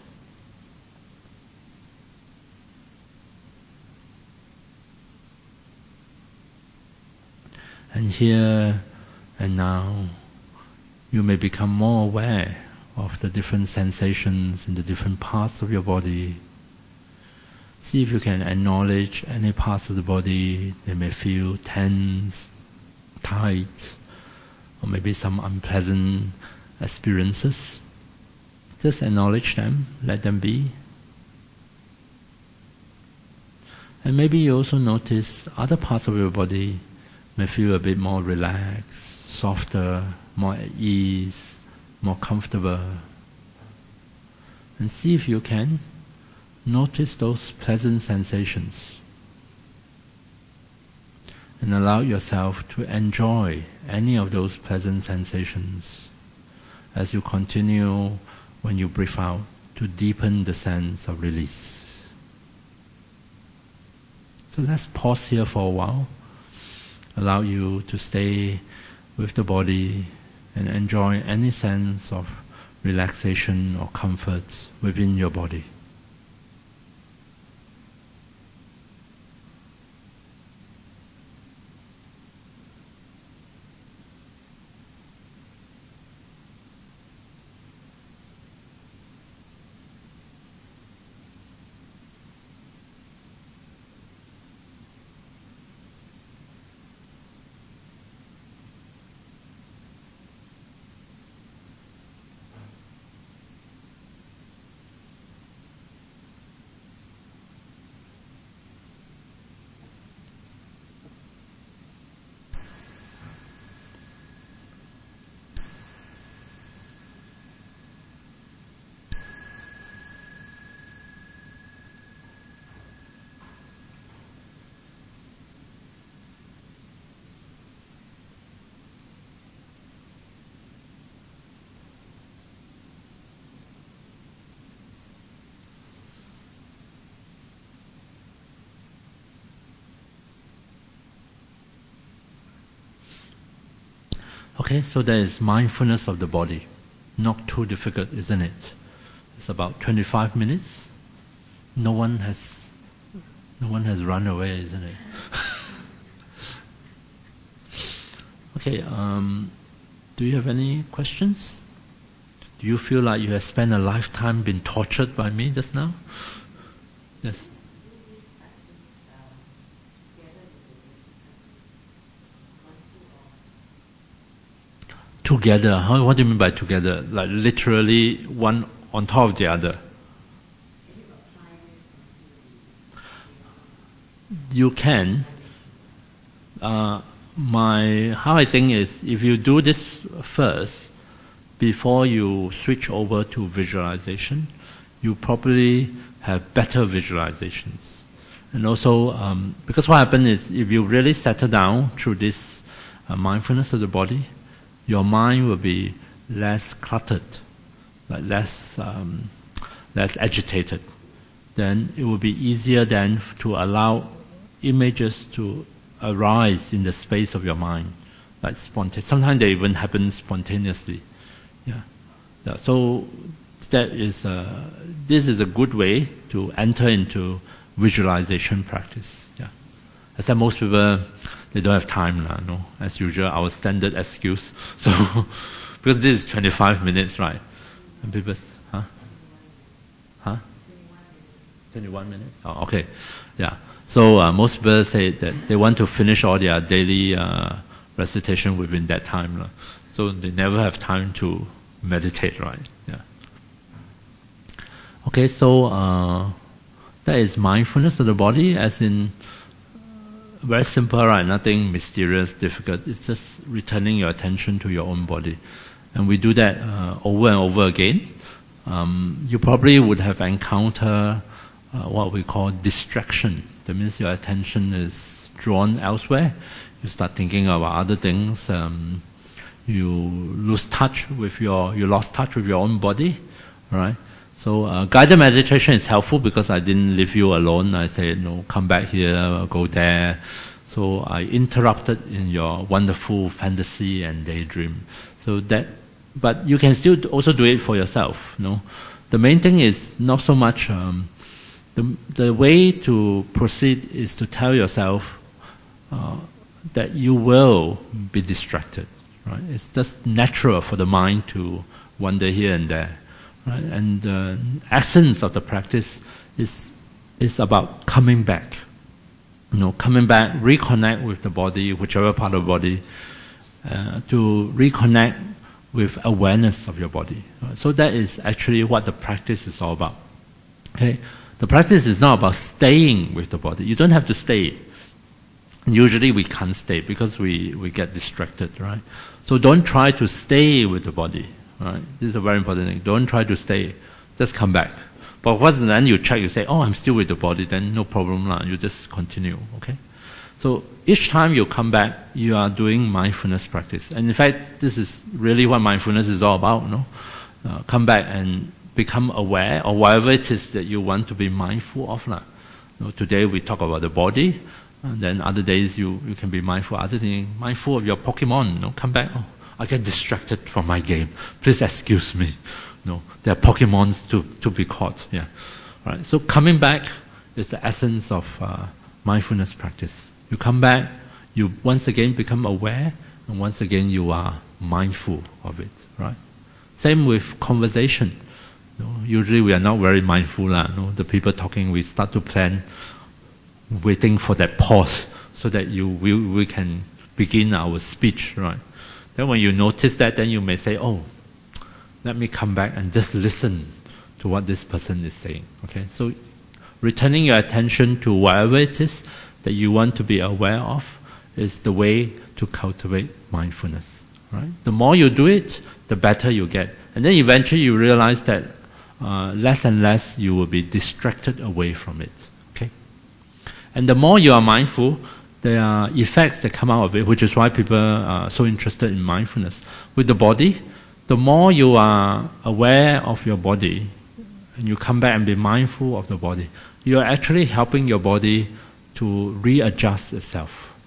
And here and now, you may become more aware of the different sensations in the different parts of your body. See if you can acknowledge any parts of the body that may feel tense, tight, or maybe some unpleasant experiences. Just acknowledge them, let them be. And maybe you also notice other parts of your body may feel a bit more relaxed, softer, more at ease, more comfortable. And see if you can notice those pleasant sensations. And allow yourself to enjoy any of those pleasant sensations as you continue, when you breathe out, to deepen the sense of release. So let's pause here for a while. Allow you to stay with the body and enjoy any sense of relaxation or comfort within your body. Okay, so there is mindfulness of the body. Not too difficult, isn't it? It's about twenty-five minutes. No one has, no one has run away, isn't it? Okay, um, do you have any questions? Do you feel like you have spent a lifetime being tortured by me just now? Yes. Together, how, what do you mean by together? Like literally one on top of the other? You can. Uh, my how I think is, if you do this first, before you switch over to visualization, you probably have better visualizations. And also, um, because what happens is, if you really settle down through this uh, mindfulness of the body, your mind will be less cluttered, like less um, less agitated. Then it will be easier then to allow images to arise in the space of your mind, like spontaneous. Sometimes they even happen spontaneously. Yeah. yeah. So that is a, this is a good way to enter into visualization practice. Yeah. Except most people, they don't have time now, no? As usual, our standard excuse. So, because this is twenty-five minutes, right? And people, huh? Huh? twenty-one minutes? Oh, okay. Yeah. So uh, most people say that they want to finish all their daily uh, recitation within that time. Uh. So they never have time to meditate, right? Yeah. Okay, so uh, that is mindfulness of the body, as in, very simple, right? Nothing mysterious, difficult. It's just returning your attention to your own body. And we do that uh, over and over again. Um, you probably would have encountered uh, what we call distraction. That means your attention is drawn elsewhere. You start thinking about other things. Um, you lose touch with your, you lost touch with your own body, right? So uh, guided meditation is helpful because I didn't leave you alone. I said, no, come back here, go there. So I interrupted in your wonderful fantasy and daydream. So that, but you can still also do it for yourself. No, the main thing is not so much. Um, the the way to proceed is to tell yourself uh, that you will be distracted. Right? It's just natural for the mind to wander here and there. Right? And the essence of the practice is is about coming back. You know, coming back, reconnect with the body, whichever part of the body, uh, to reconnect with awareness of your body. Right? So that is actually what the practice is all about. Okay, the practice is not about staying with the body. You don't have to stay. Usually we can't stay because we, we get distracted, right? So don't try to stay with the body. Right? This is a very important thing. Don't try to stay. Just come back. But once then you check, you say, oh, I'm still with the body, then no problem lah. You just continue, okay? So each time you come back, you are doing mindfulness practice. And in fact, this is really what mindfulness is all about, no? Uh, come back and become aware of whatever it is that you want to be mindful of lah. You know, today we talk about the body, and then other days you, you can be mindful of other things. Mindful of your Pokemon, no? Come back, oh, I get distracted from my game. Please excuse me. No, there are Pokemons to, to be caught. Yeah, all right. So coming back is the essence of uh, mindfulness practice. You come back, you once again become aware, and once again you are mindful of it. Right. Same with conversation. You know, usually we are not very mindful. La, you know, the people talking, we start to plan, waiting for that pause so that you we, we can begin our speech. Right. Then when you notice that, then you may say, oh, let me come back and just listen to what this person is saying. Okay, so returning your attention to whatever it is that you want to be aware of is the way to cultivate mindfulness. Right? The more you do it, the better you get. And then eventually you realize that uh, less and less you will be distracted away from it. Okay? And the more you are mindful, there are effects that come out of it, which is why people are so interested in mindfulness. With the body, the more you are aware of your body, and you come back and be mindful of the body, you are actually helping your body to readjust itself.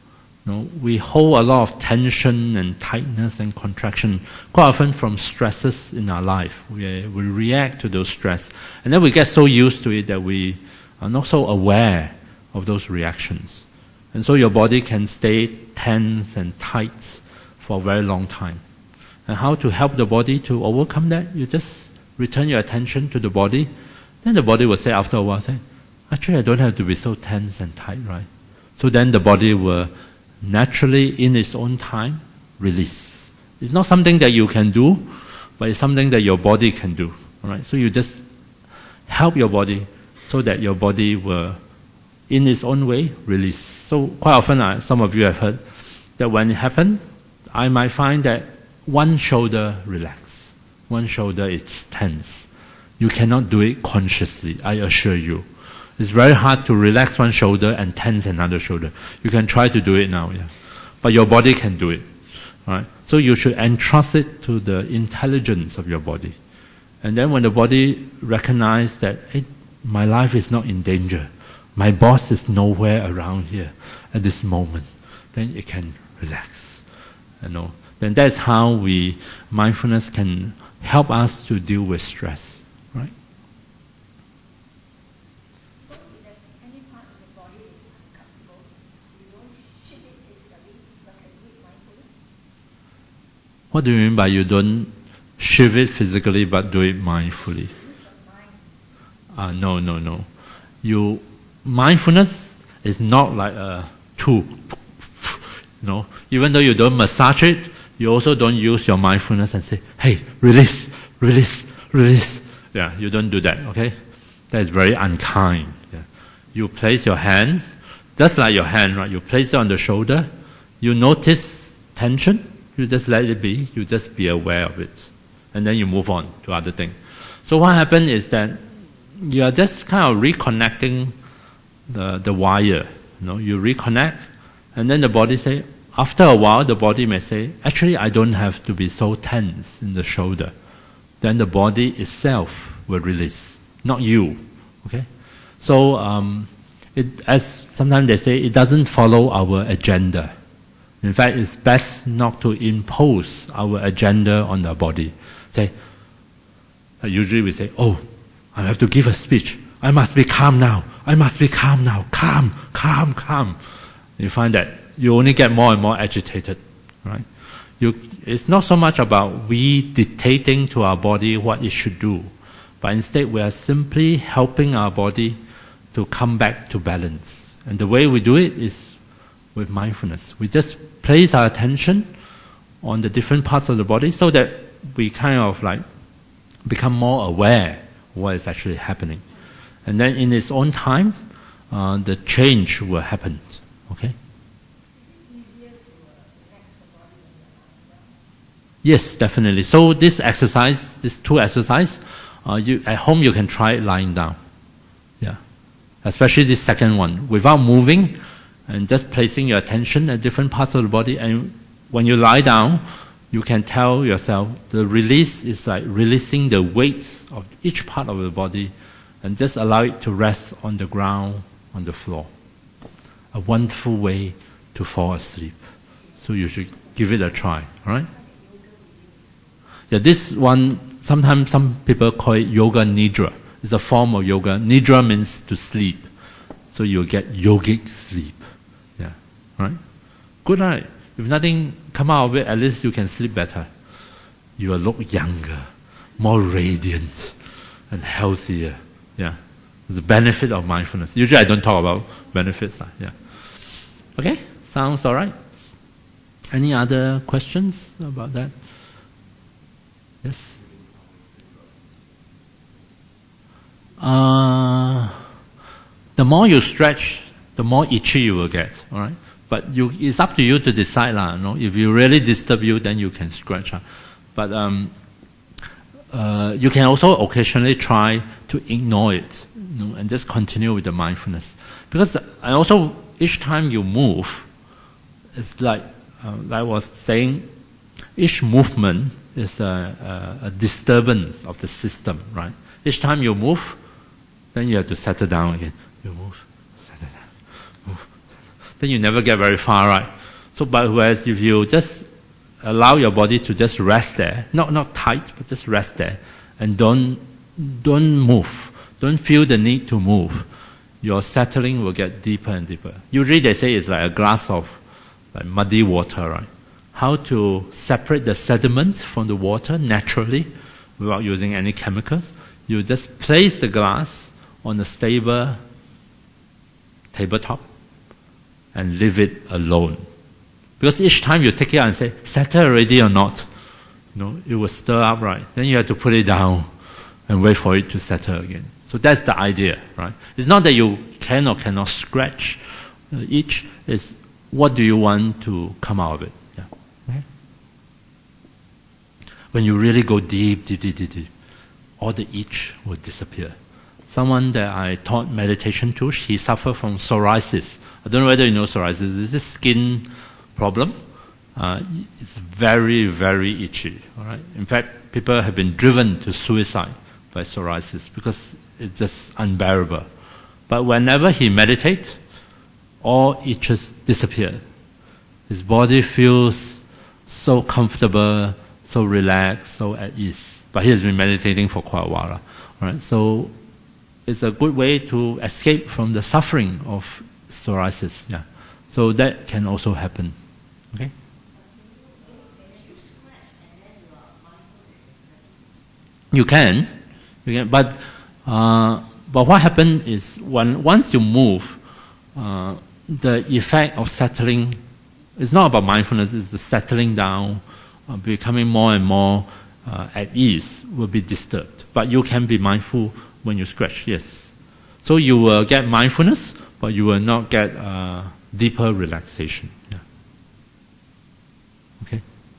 You know, we hold a lot of tension and tightness and contraction quite often from stresses in our life. We, we react to those stress. And then we get so used to it that we are not so aware of those reactions. And so your body can stay tense and tight for a very long time. And how to help the body to overcome that? You just return your attention to the body. Then the body will say after a while, say, actually I don't have to be so tense and tight, right? So then the body will naturally, in its own time, release. It's not something that you can do, but it's something that your body can do. All right? So you just help your body so that your body will, in its own way, release. So quite often, uh, some of you have heard that when it happens, I might find that one shoulder relax, one shoulder is tense. You cannot do it consciously, I assure you. It's very hard to relax one shoulder and tense another shoulder. You can try to do it now, yeah. But your body can do it. Right? So you should entrust it to the intelligence of your body. And then when the body recognizes that, hey, my life is not in danger, my boss is nowhere around here at this moment, then it can relax. You know? Then that's how we, mindfulness can help us to deal with stress. Right? What do you mean by you don't shift it physically but do it mindfully? Uh, no, no, no. You mindfulness is not like a tool. You know, even though you don't massage it, you also don't use your mindfulness and say, "Hey, release, release, release." Yeah, you don't do that. Okay, that is very unkind. Yeah. You place your hand, just like your hand, right? You place it on the shoulder. You notice tension. You just let it be. You just be aware of it. And then you move on to other things. So what happens is that you are just kind of reconnecting the, the wire. You know, you reconnect, and then the body say, after a while, the body may say, actually, I don't have to be so tense in the shoulder. Then the body itself will release, not you. Okay? So, um, it, as sometimes they say, it doesn't follow our agenda. In fact, it's best not to impose our agenda on the body. Say, usually we say, oh, I have to give a speech. I must be calm now. I must be calm now. Calm, calm, calm. You find that you only get more and more agitated, right? You, it's not so much about we dictating to our body what it should do, but instead we are simply helping our body to come back to balance. And the way we do it is with mindfulness. We just place our attention on the different parts of the body so that we kind of like become more aware of what is actually happening. And then in its own time, uh, the change will happen. Okay? Yes, definitely. So this exercise, these two exercise, uh, you, at home you can try it lying down. Yeah. Especially this second one. Without moving, and just placing your attention at different parts of the body, and when you lie down, you can tell yourself the release is like releasing the weight of each part of the body and just allow it to rest on the ground, on the floor. A wonderful way to fall asleep. So you should give it a try, alright? Yeah, this one, sometimes some people call it yoga nidra. It's a form of yoga. Nidra means to sleep. So you'll get yogic sleep. Yeah, right? Good night. If nothing come out of it, at least you can sleep better. You will look younger, more radiant, and healthier. Yeah, the benefit of mindfulness. Usually I don't talk about benefits. Uh, yeah. Okay, sounds all right. Any other questions about that? Yes. Uh, the more you stretch, the more itchy you will get. All right. But you, it's up to you to decide, lah. You know? If you really disturb you, then you can stretch. Uh. But um, uh, you can also occasionally try to ignore it, you know, and just continue with the mindfulness. Because I also, each time you move, it's like, uh, like I was saying, each movement is a, a, a disturbance of the system, right? Each time you move, then you have to settle down again. You move, settle down, move. Then you never get very far, right? So, but whereas if you just allow your body to just rest there, not not tight, but just rest there, and don't don't move, don't feel the need to move, your settling will get deeper and deeper. Usually they say it's like a glass of like muddy water, right? How to separate the sediments from the water naturally without using any chemicals? You just place the glass on a stable tabletop and leave it alone. Because each time you take it out and say, settle already or not, you know, it will stir up, right? Then you have to put it down and wait for it to settle again. So that's the idea, right? It's not that you can or cannot scratch uh, each. It's what do you want to come out of it. Yeah. Okay? When you really go deep, deep, deep, deep, deep, all the itch will disappear. Someone that I taught meditation to, she suffered from psoriasis. I don't know whether you know psoriasis. It's a skin problem. Uh, it's very, very itchy. All right. In fact, people have been driven to suicide by psoriasis because it's just unbearable. But whenever he meditates, all itches disappear. His body feels so comfortable, so relaxed, so at ease. But he has been meditating for quite a while. All right. So it's a good way to escape from the suffering of psoriasis. Yeah. So that can also happen. Okay. You can, you can, but uh, but what happens is when once you move, uh, the effect of settling is not about mindfulness. It's the settling down, uh, becoming more and more uh, at ease will be disturbed. But you can be mindful when you scratch. Yes, so you will get mindfulness, but you will not get uh, deeper relaxation. Yeah. Okay.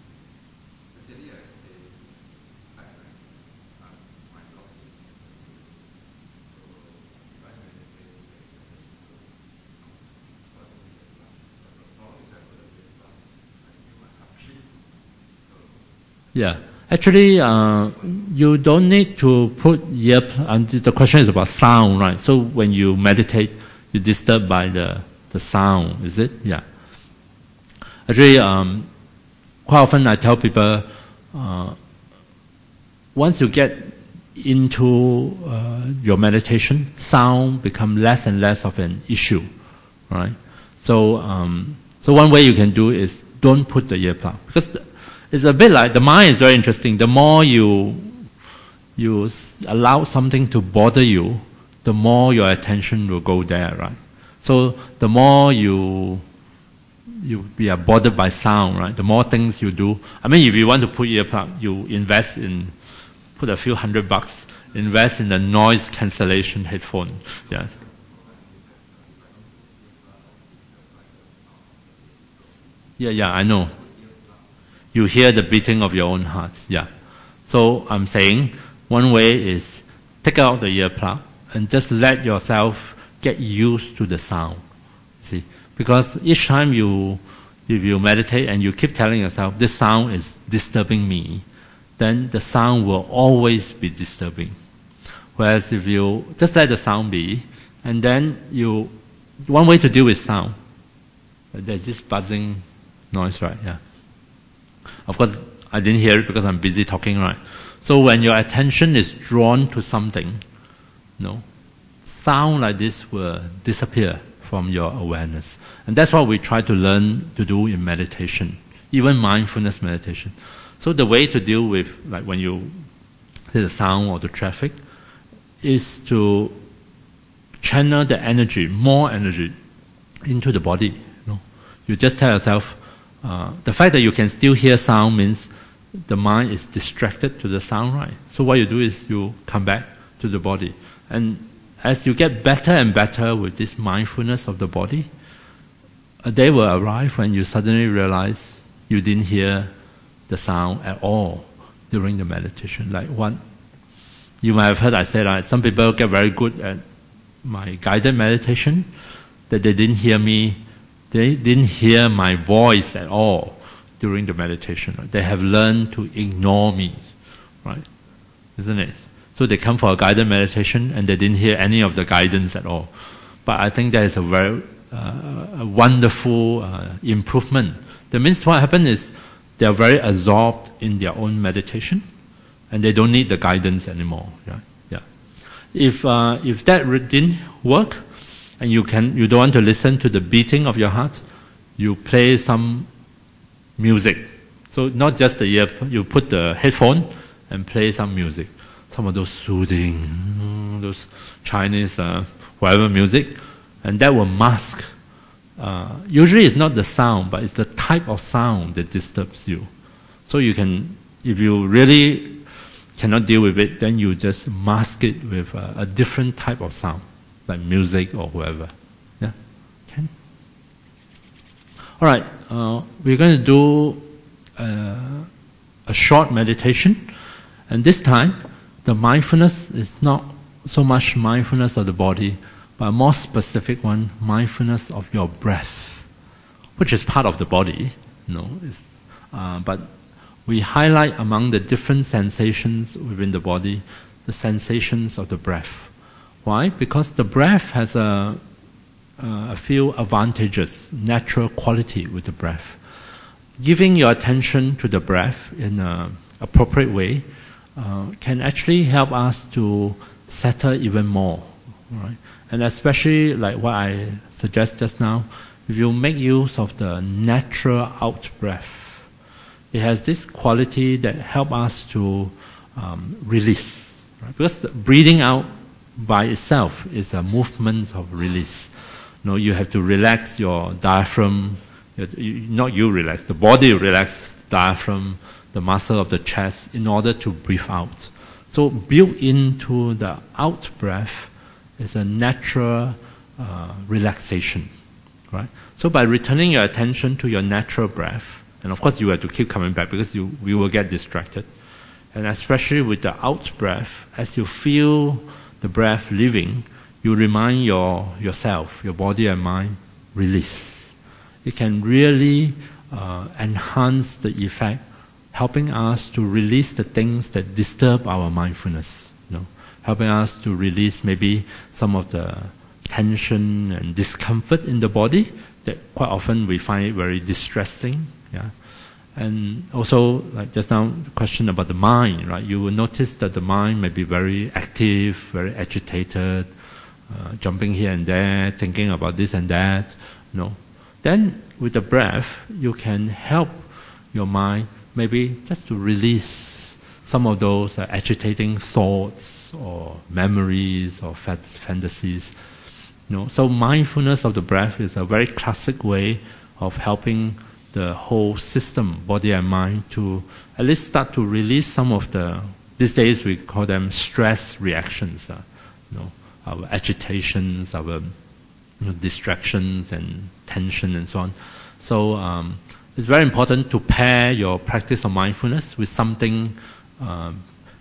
Yeah, actually, uh, you don't need to put ear. And the question is about sound, right? So when you meditate, you're disturbed by the the sound. Is it? Yeah. Actually, um, quite often I tell people, uh, once you get into uh, your meditation, sound become less and less of an issue, right? So, um, so one way you can do is don't put the earplug, because the, it's a bit like the mind is very interesting. The more you you allow something to bother you, the more your attention will go there, right? So the more you you be bothered by sound, right? The more things you do. I mean, if you want to put earplug, you invest in put a few hundred bucks, invest in the noise cancellation headphone. Yeah. Yeah, yeah, I know. You hear the beating of your own heart. Yeah. So I'm saying one way is take out the earplug and just let yourself get used to the sound. See, because each time you, if you meditate and you keep telling yourself this sound is disturbing me, then the sound will always be disturbing. Whereas if you just let the sound be, and then you, one way to deal with sound, there's this buzzing noise, right? Yeah. Of course, I didn't hear it because I'm busy talking, right? So when your attention is drawn to something, you know, sound like this will disappear from your awareness. And that's what we try to learn to do in meditation, even mindfulness meditation. So the way to deal with, like when you hear the sound or the traffic, is to channel the energy, more energy, into the body. You know? You just tell yourself, uh, the fact that you can still hear sound means the mind is distracted to the sound, right? So what you do is you come back to the body. And as you get better and better with this mindfulness of the body, a day will arrive when you suddenly realize you didn't hear the sound at all during the meditation. Like what you might have heard I said, right, some people get very good at my guided meditation, that they didn't hear me, they didn't hear my voice at all during the meditation. Right? They have learned to ignore me, right? Isn't it? So they come for a guided meditation and they didn't hear any of the guidance at all. But I think that is a very uh, a wonderful uh, improvement That means what happens is they are very absorbed in their own meditation, and they don't need the guidance anymore. Yeah, yeah. If uh, if that didn't work, and you can you don't want to listen to the beating of your heart, you play some music. So not just the ear, you put the headphone and play some music, some of those soothing, those Chinese uh, whatever music, and that will mask. Uh, usually it's not the sound, but it's the type of sound that disturbs you. So you can, if you really cannot deal with it, then you just mask it with a, a different type of sound, like music or whatever. Yeah, can. All right, uh, we're going to do uh, a short meditation, and this time the mindfulness is not so much mindfulness of the body, but a more specific one, mindfulness of your breath, which is part of the body, you know, uh, but we highlight among the different sensations within the body, the sensations of the breath. Why? Because the breath has a, uh, a few advantages, natural quality with the breath. Giving your attention to the breath in an appropriate way uh, can actually help us to settle even more, right? And especially like what I suggest just now, if you make use of the natural out breath, it has this quality that helps us to um, release. Right? Because the breathing out by itself is a movement of release. You know, you have to relax your diaphragm, not you relax, the body relax the diaphragm, the muscle of the chest in order to breathe out. So built into the out breath is a natural uh, relaxation, right? So by returning your attention to your natural breath, and of course you have to keep coming back because you we will get distracted, and especially with the out breath, as you feel the breath leaving, you remind your yourself, your body and mind, release. It can really uh, enhance the effect, helping us to release the things that disturb our mindfulness, you know, helping us to release maybe some of the tension and discomfort in the body that quite often we find it very distressing. Yeah, and also like just now, the question about the mind, right? You will notice that the mind may be very active, very agitated, uh, jumping here and there, thinking about this and that. You know, then with the breath, you can help your mind maybe just to release some of those uh, agitating thoughts or memories or fat- fantasies. You know, so mindfulness of the breath is a very classic way of helping the whole system, body and mind, to at least start to release some of the, these days we call them stress reactions, uh, you know, our agitations, our you know, distractions and tension and so on. So um, it's very important to pair your practice of mindfulness with something um,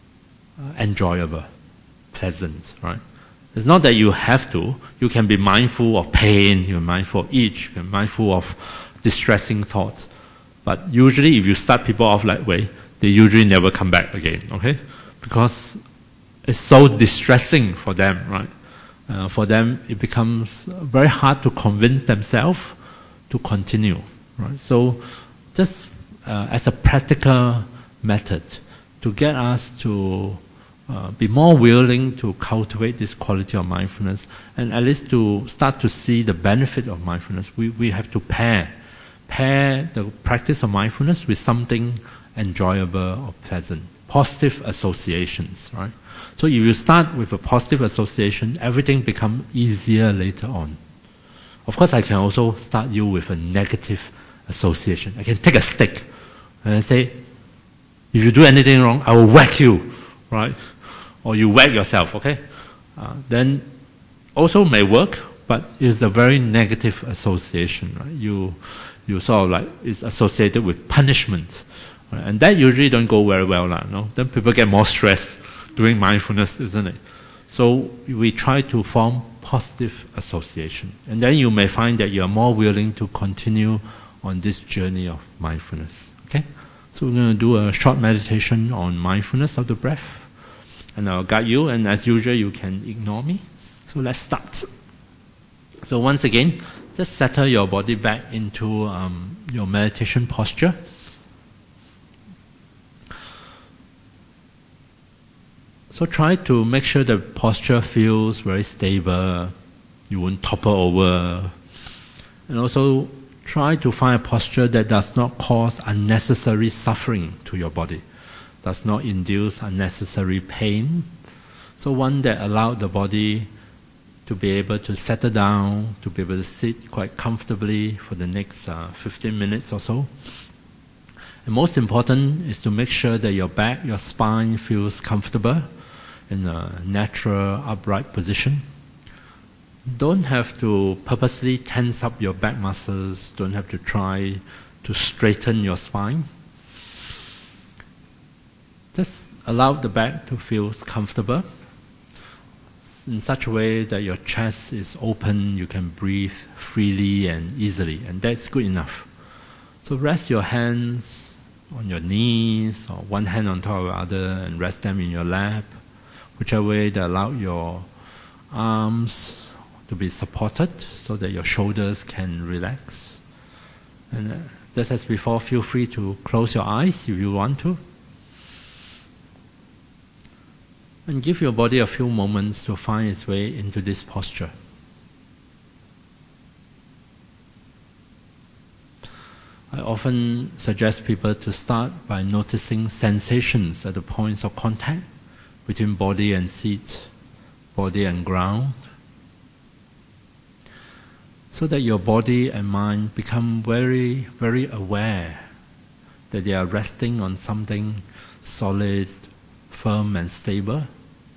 enjoyable, pleasant, right? It's not that you have to. You can be mindful of pain, you're mindful of itch, you're mindful of distressing thoughts. But usually if you start people off that way, they usually never come back again, okay? Because it's so distressing for them, right? Uh, for them, it becomes very hard to convince themselves to continue, right? So just uh, as a practical method to get us to Uh, be more willing to cultivate this quality of mindfulness, and at least to start to see the benefit of mindfulness, we, we have to pair pair the practice of mindfulness with something enjoyable or pleasant, positive associations, right? So if you start with a positive association, everything becomes easier later on. Of course, I can also start you with a negative association. I can take a stick and I say, if you do anything wrong, I will whack you, right? Or you whack yourself, okay? Uh, then also may work, but it's a very negative association, right? You, you sort of like, it's associated with punishment, right? And that usually don't go very well, lah, no? Then people get more stressed doing mindfulness, isn't it? So we try to form positive association. And then you may find that you're more willing to continue on this journey of mindfulness, okay? So we're going to do a short meditation on mindfulness of the breath. And I'll guide you, and as usual, you can ignore me. So let's start. So once again, just settle your body back into um, your meditation posture. So try to make sure the posture feels very stable, you won't topple over. And also try to find a posture that does not cause unnecessary suffering to your body, does not induce unnecessary pain. So one that allows the body to be able to settle down, to be able to sit quite comfortably for the next uh, fifteen minutes or so. And most important is to make sure that your back, your spine feels comfortable in a natural upright position. Don't have to purposely tense up your back muscles, don't have to try to straighten your spine. Just allow the back to feel comfortable in such a way that your chest is open, you can breathe freely and easily, and that's good enough. So rest your hands on your knees, or one hand on top of the other, and rest them in your lap, whichever way that allow your arms to be supported so that your shoulders can relax. And uh, just as before, feel free to close your eyes if you want to. And give your body a few moments to find its way into this posture. I often suggest people to start by noticing sensations at the points of contact between body and seat, body and ground, so that your body and mind become very, very aware that they are resting on something solid, firm and stable,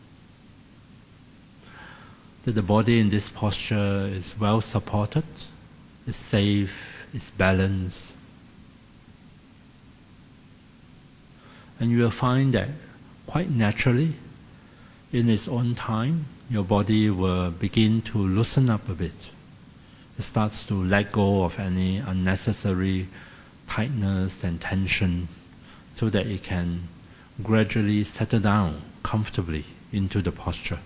that the body in this posture is well supported, is safe, is balanced. And you will find that quite naturally, in its own time, your body will begin to loosen up a bit. It starts to let go of any unnecessary tightness and tension so that it can gradually settle down comfortably into the posture.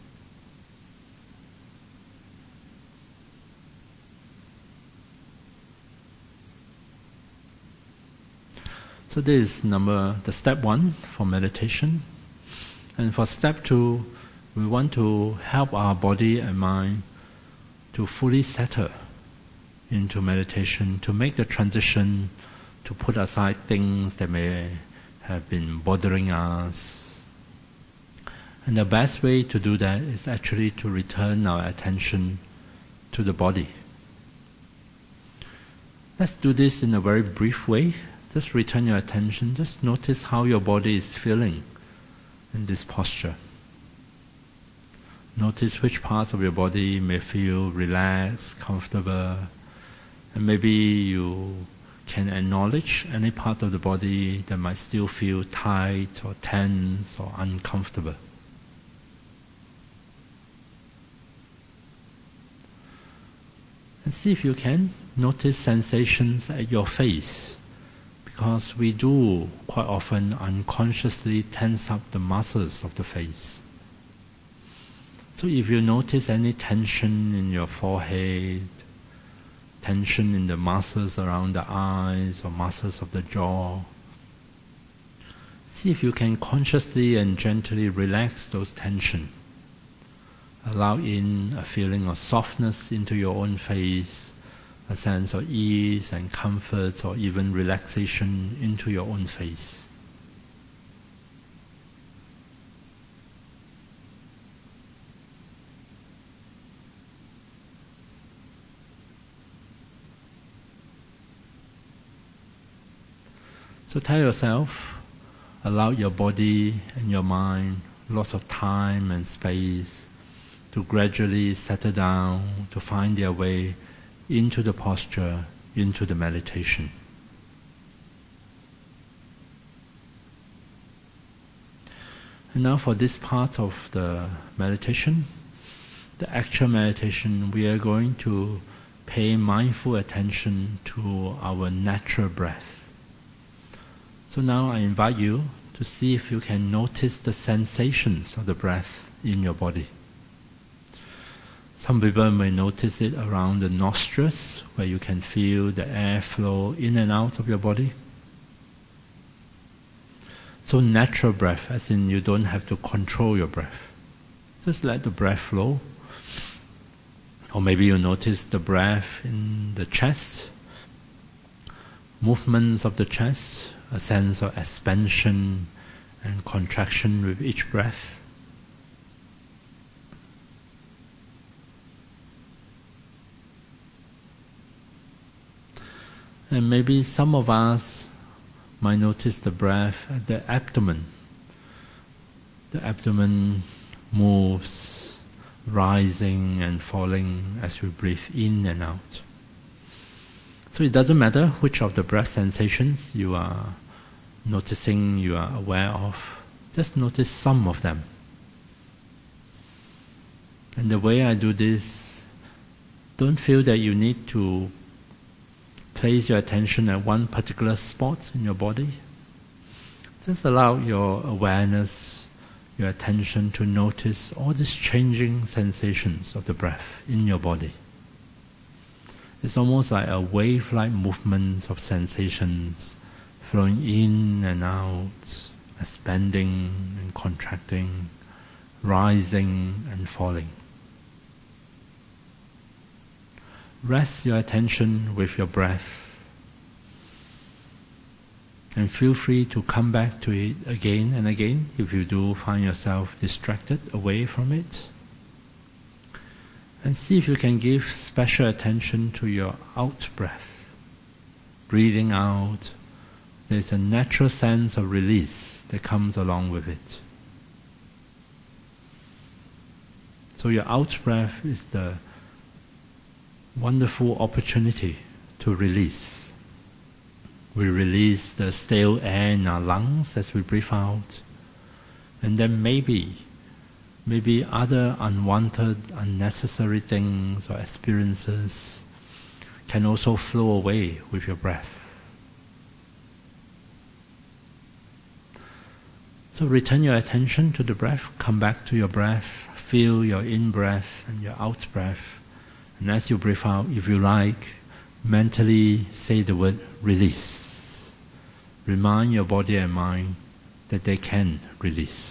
So this is number the step one for meditation. And for step two, we want to help our body and mind to fully settle into meditation, to make the transition, to put aside things that may have been bothering us. And the best way to do that is actually to return our attention to the body. Let's do this in a very brief way. Just return your attention, just notice how your body is feeling in this posture. Notice which parts of your body may feel relaxed, comfortable, and maybe you can acknowledge any part of the body that might still feel tight or tense or uncomfortable. And see if you can notice sensations at your face, because we do quite often unconsciously tense up the muscles of the face. So if you notice any tension in your forehead, tension in the muscles around the eyes or muscles of the jaw, see if you can consciously and gently relax those tensions. Allow in a feeling of softness into your own face, a sense of ease and comfort or even relaxation into your own face. So tell yourself, allow your body and your mind lots of time and space to gradually settle down, to find their way into the posture, into the meditation. And now for this part of the meditation, the actual meditation, we are going to pay mindful attention to our natural breath. So now I invite you to see if you can notice the sensations of the breath in your body. Some people may notice it around the nostrils, where you can feel the air flow in and out of your body. So natural breath, as in you don't have to control your breath. Just let the breath flow. Or maybe you notice the breath in the chest, movements of the chest, a sense of expansion and contraction with each breath. And maybe some of us might notice the breath at the abdomen. The abdomen moves, rising and falling as we breathe in and out. So it doesn't matter which of the breath sensations you are noticing, you are aware of. Just notice some of them. And the way I do this, don't feel that you need to place your attention at one particular spot in your body. Just allow your awareness, your attention to notice all these changing sensations of the breath in your body. It's almost like a wave-like movement of sensations flowing in and out, expanding and contracting, rising and falling. Rest your attention with your breath and feel free to come back to it again and again if you do find yourself distracted away from it. And see if you can give special attention to your out-breath. Breathing out, there's a natural sense of release that comes along with it. So your out-breath is the wonderful opportunity to release. We release the stale air in our lungs as we breathe out, and then maybe, maybe other unwanted, unnecessary things or experiences can also flow away with your breath. So return your attention to the breath, come back to your breath, feel your in-breath and your out-breath. And as you breathe out, if you like, mentally say the word release. Remind your body and mind that they can release.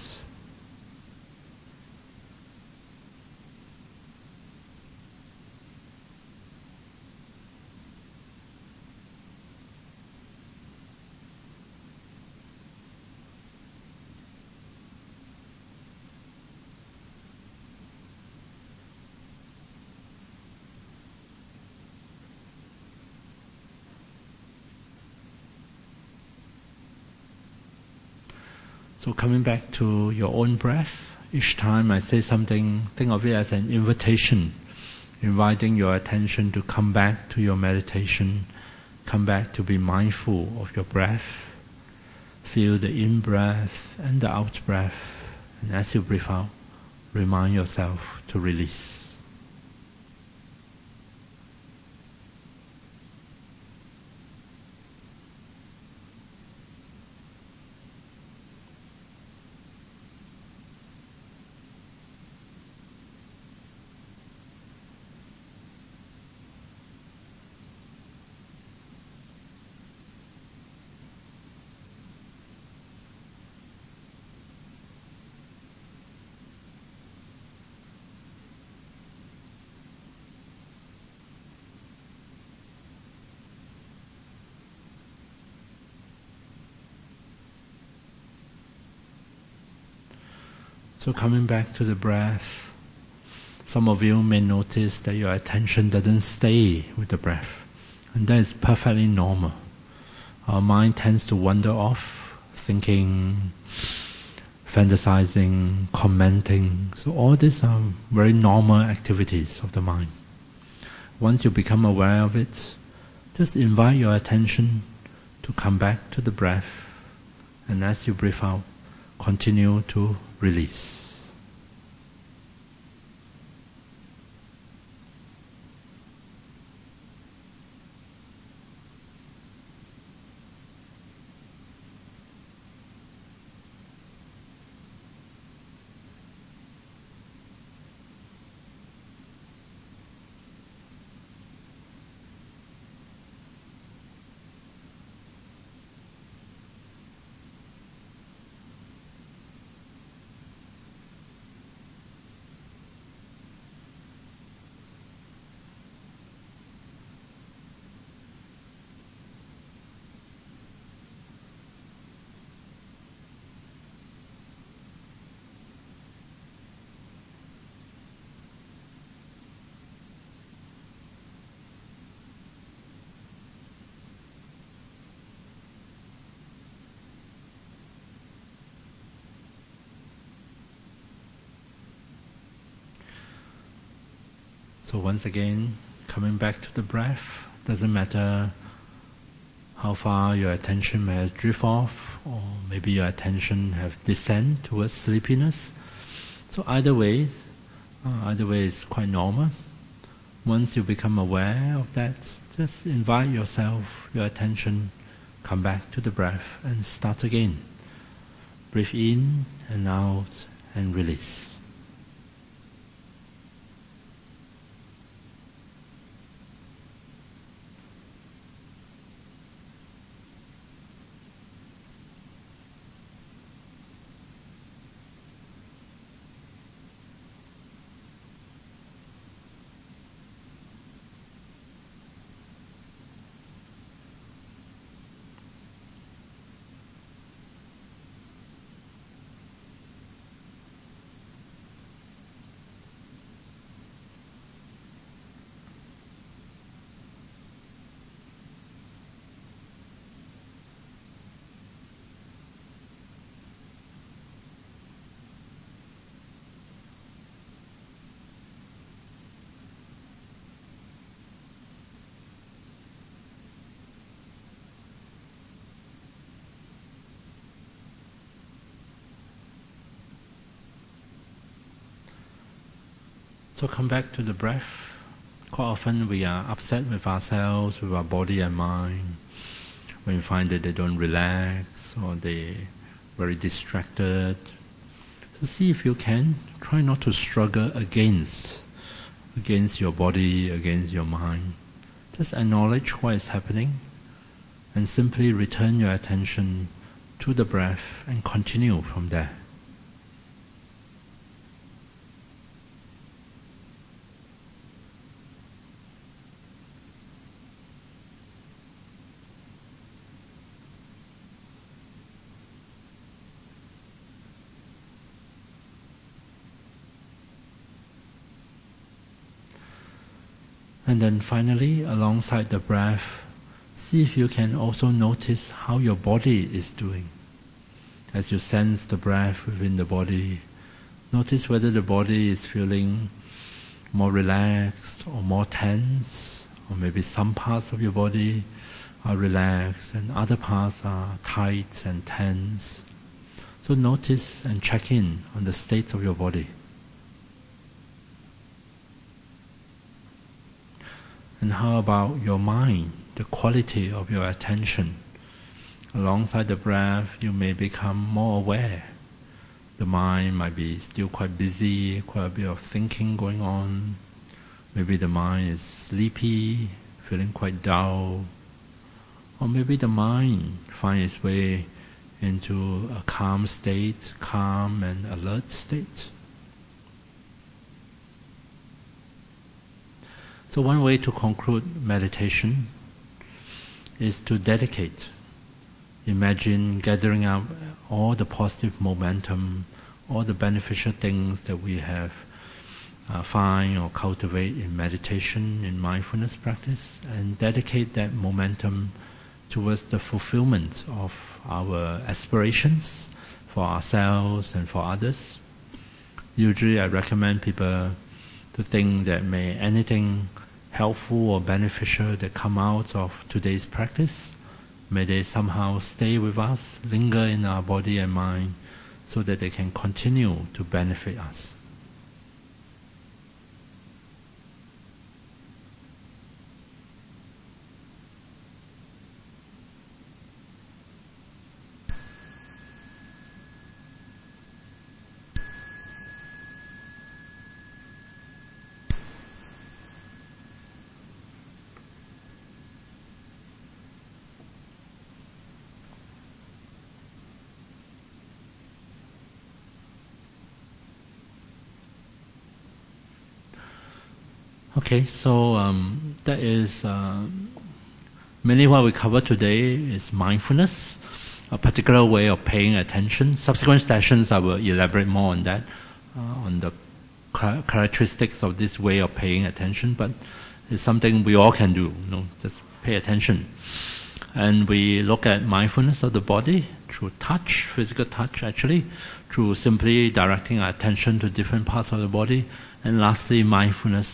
So coming back to your own breath, each time I say something, think of it as an invitation, inviting your attention to come back to your meditation, come back to be mindful of your breath. Feel the in-breath and the out-breath, and as you breathe out, remind yourself to release. So coming back to the breath, some of you may notice that your attention doesn't stay with the breath, and that is perfectly normal. Our mind tends to wander off, thinking, fantasizing, commenting. So all these are very normal activities of the mind. Once you become aware of it, just invite your attention to come back to the breath, and as you breathe out, continue to release. So once again, coming back to the breath, doesn't matter how far your attention may have drift off, or maybe your attention have descend towards sleepiness. So either way, uh, either way is quite normal. Once you become aware of that, just invite yourself, your attention, come back to the breath and start again. Breathe in and out and release. So come back to the breath. Quite often we are upset with ourselves, with our body and mind, when we find that they don't relax or they're very distracted. So see if you can, try not to struggle against, against your body, against your mind. Just acknowledge what is happening and simply return your attention to the breath and continue from there. And then finally, alongside the breath, see if you can also notice how your body is doing. As you sense the breath within the body, notice whether the body is feeling more relaxed or more tense, or maybe some parts of your body are relaxed and other parts are tight and tense. So notice and check in on the state of your body. And how about your mind, the quality of your attention? Alongside the breath, you may become more aware. The mind might be still quite busy, quite a bit of thinking going on. Maybe the mind is sleepy, feeling quite dull. Or maybe the mind finds its way into a calm state, calm and alert state. So one way to conclude meditation is to dedicate. Imagine gathering up all the positive momentum, all the beneficial things that we have uh, find or cultivate in meditation, in mindfulness practice, and dedicate that momentum towards the fulfillment of our aspirations for ourselves and for others. Usually I recommend people to think that may anything helpful or beneficial that come out of today's practice, may they somehow stay with us, linger in our body and mind, so that they can continue to benefit us. Okay, so um, that is uh, mainly what we cover today is mindfulness, a particular way of paying attention. Subsequent sessions I will elaborate more on that, uh, on the char- characteristics of this way of paying attention, but it's something we all can do, you know, just pay attention. And we look at mindfulness of the body through touch, physical touch actually, through simply directing our attention to different parts of the body, and lastly mindfulness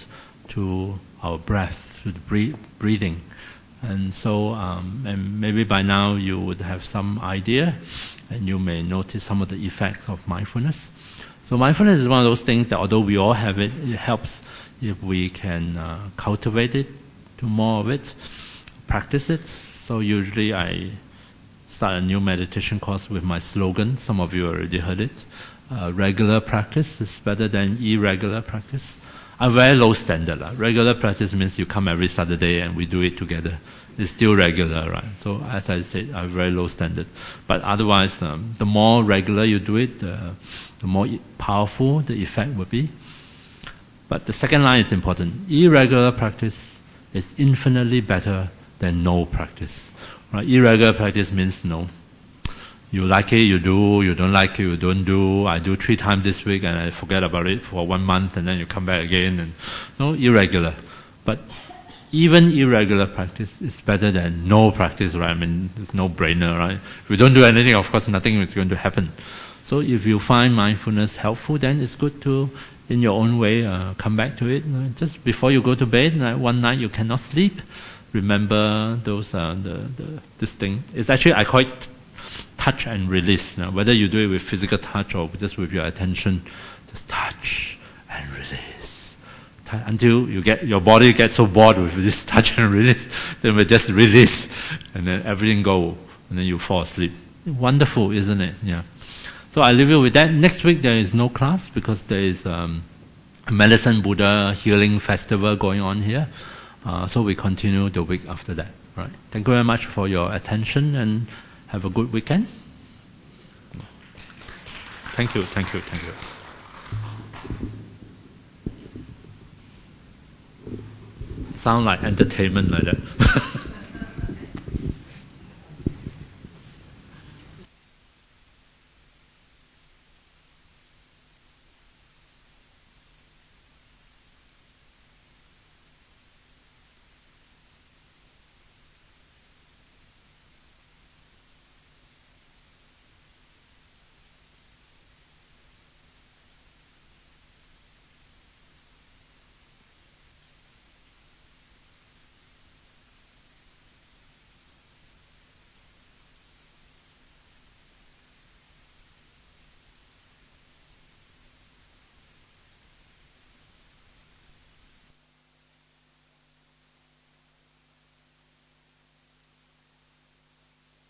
to our breath, to the breathe, breathing. And so, um, and maybe by now you would have some idea, and you may notice some of the effects of mindfulness. So mindfulness is one of those things that although we all have it, it helps if we can uh, cultivate it, do more of it, practice it. So usually I start a new meditation course with my slogan. Some of you already heard it. Uh, regular practice is better than irregular practice. I'm very low standard. Uh. Regular practice means you come every Saturday and we do it together. It's still regular, right? So as I said, I'm very low standard. But otherwise, um, the more regular you do it, uh, the more powerful the effect will be. But the second line is important. Irregular practice is infinitely better than no practice. Right? Irregular practice means no. You like it, you do. You don't like it, you don't do. I do three times this week and I forget about it for one month and then you come back again. And no, irregular. But even irregular practice is better than no practice, right? I mean, it's no brainer, right? If you don't do anything, of course, nothing is going to happen. So if you find mindfulness helpful, then it's good to, in your own way, uh, come back to it. Uh, just before you go to bed, like one night you cannot sleep, remember those, uh, the, the, this thing. It's actually, I call it touch and release. Now, whether you do it with physical touch or just with your attention, just touch and release. Until you get your body gets so bored with this touch and release, then we just release, and then everything go, and then you fall asleep. Wonderful, isn't it? Yeah. So I leave you with that. Next week there is no class because there is um, a Medicine Buddha Healing Festival going on here. Uh, so we continue the week after that. Right. Thank you very much for your attention and have a good weekend. Thank you, thank you, thank you. Sound like entertainment like that.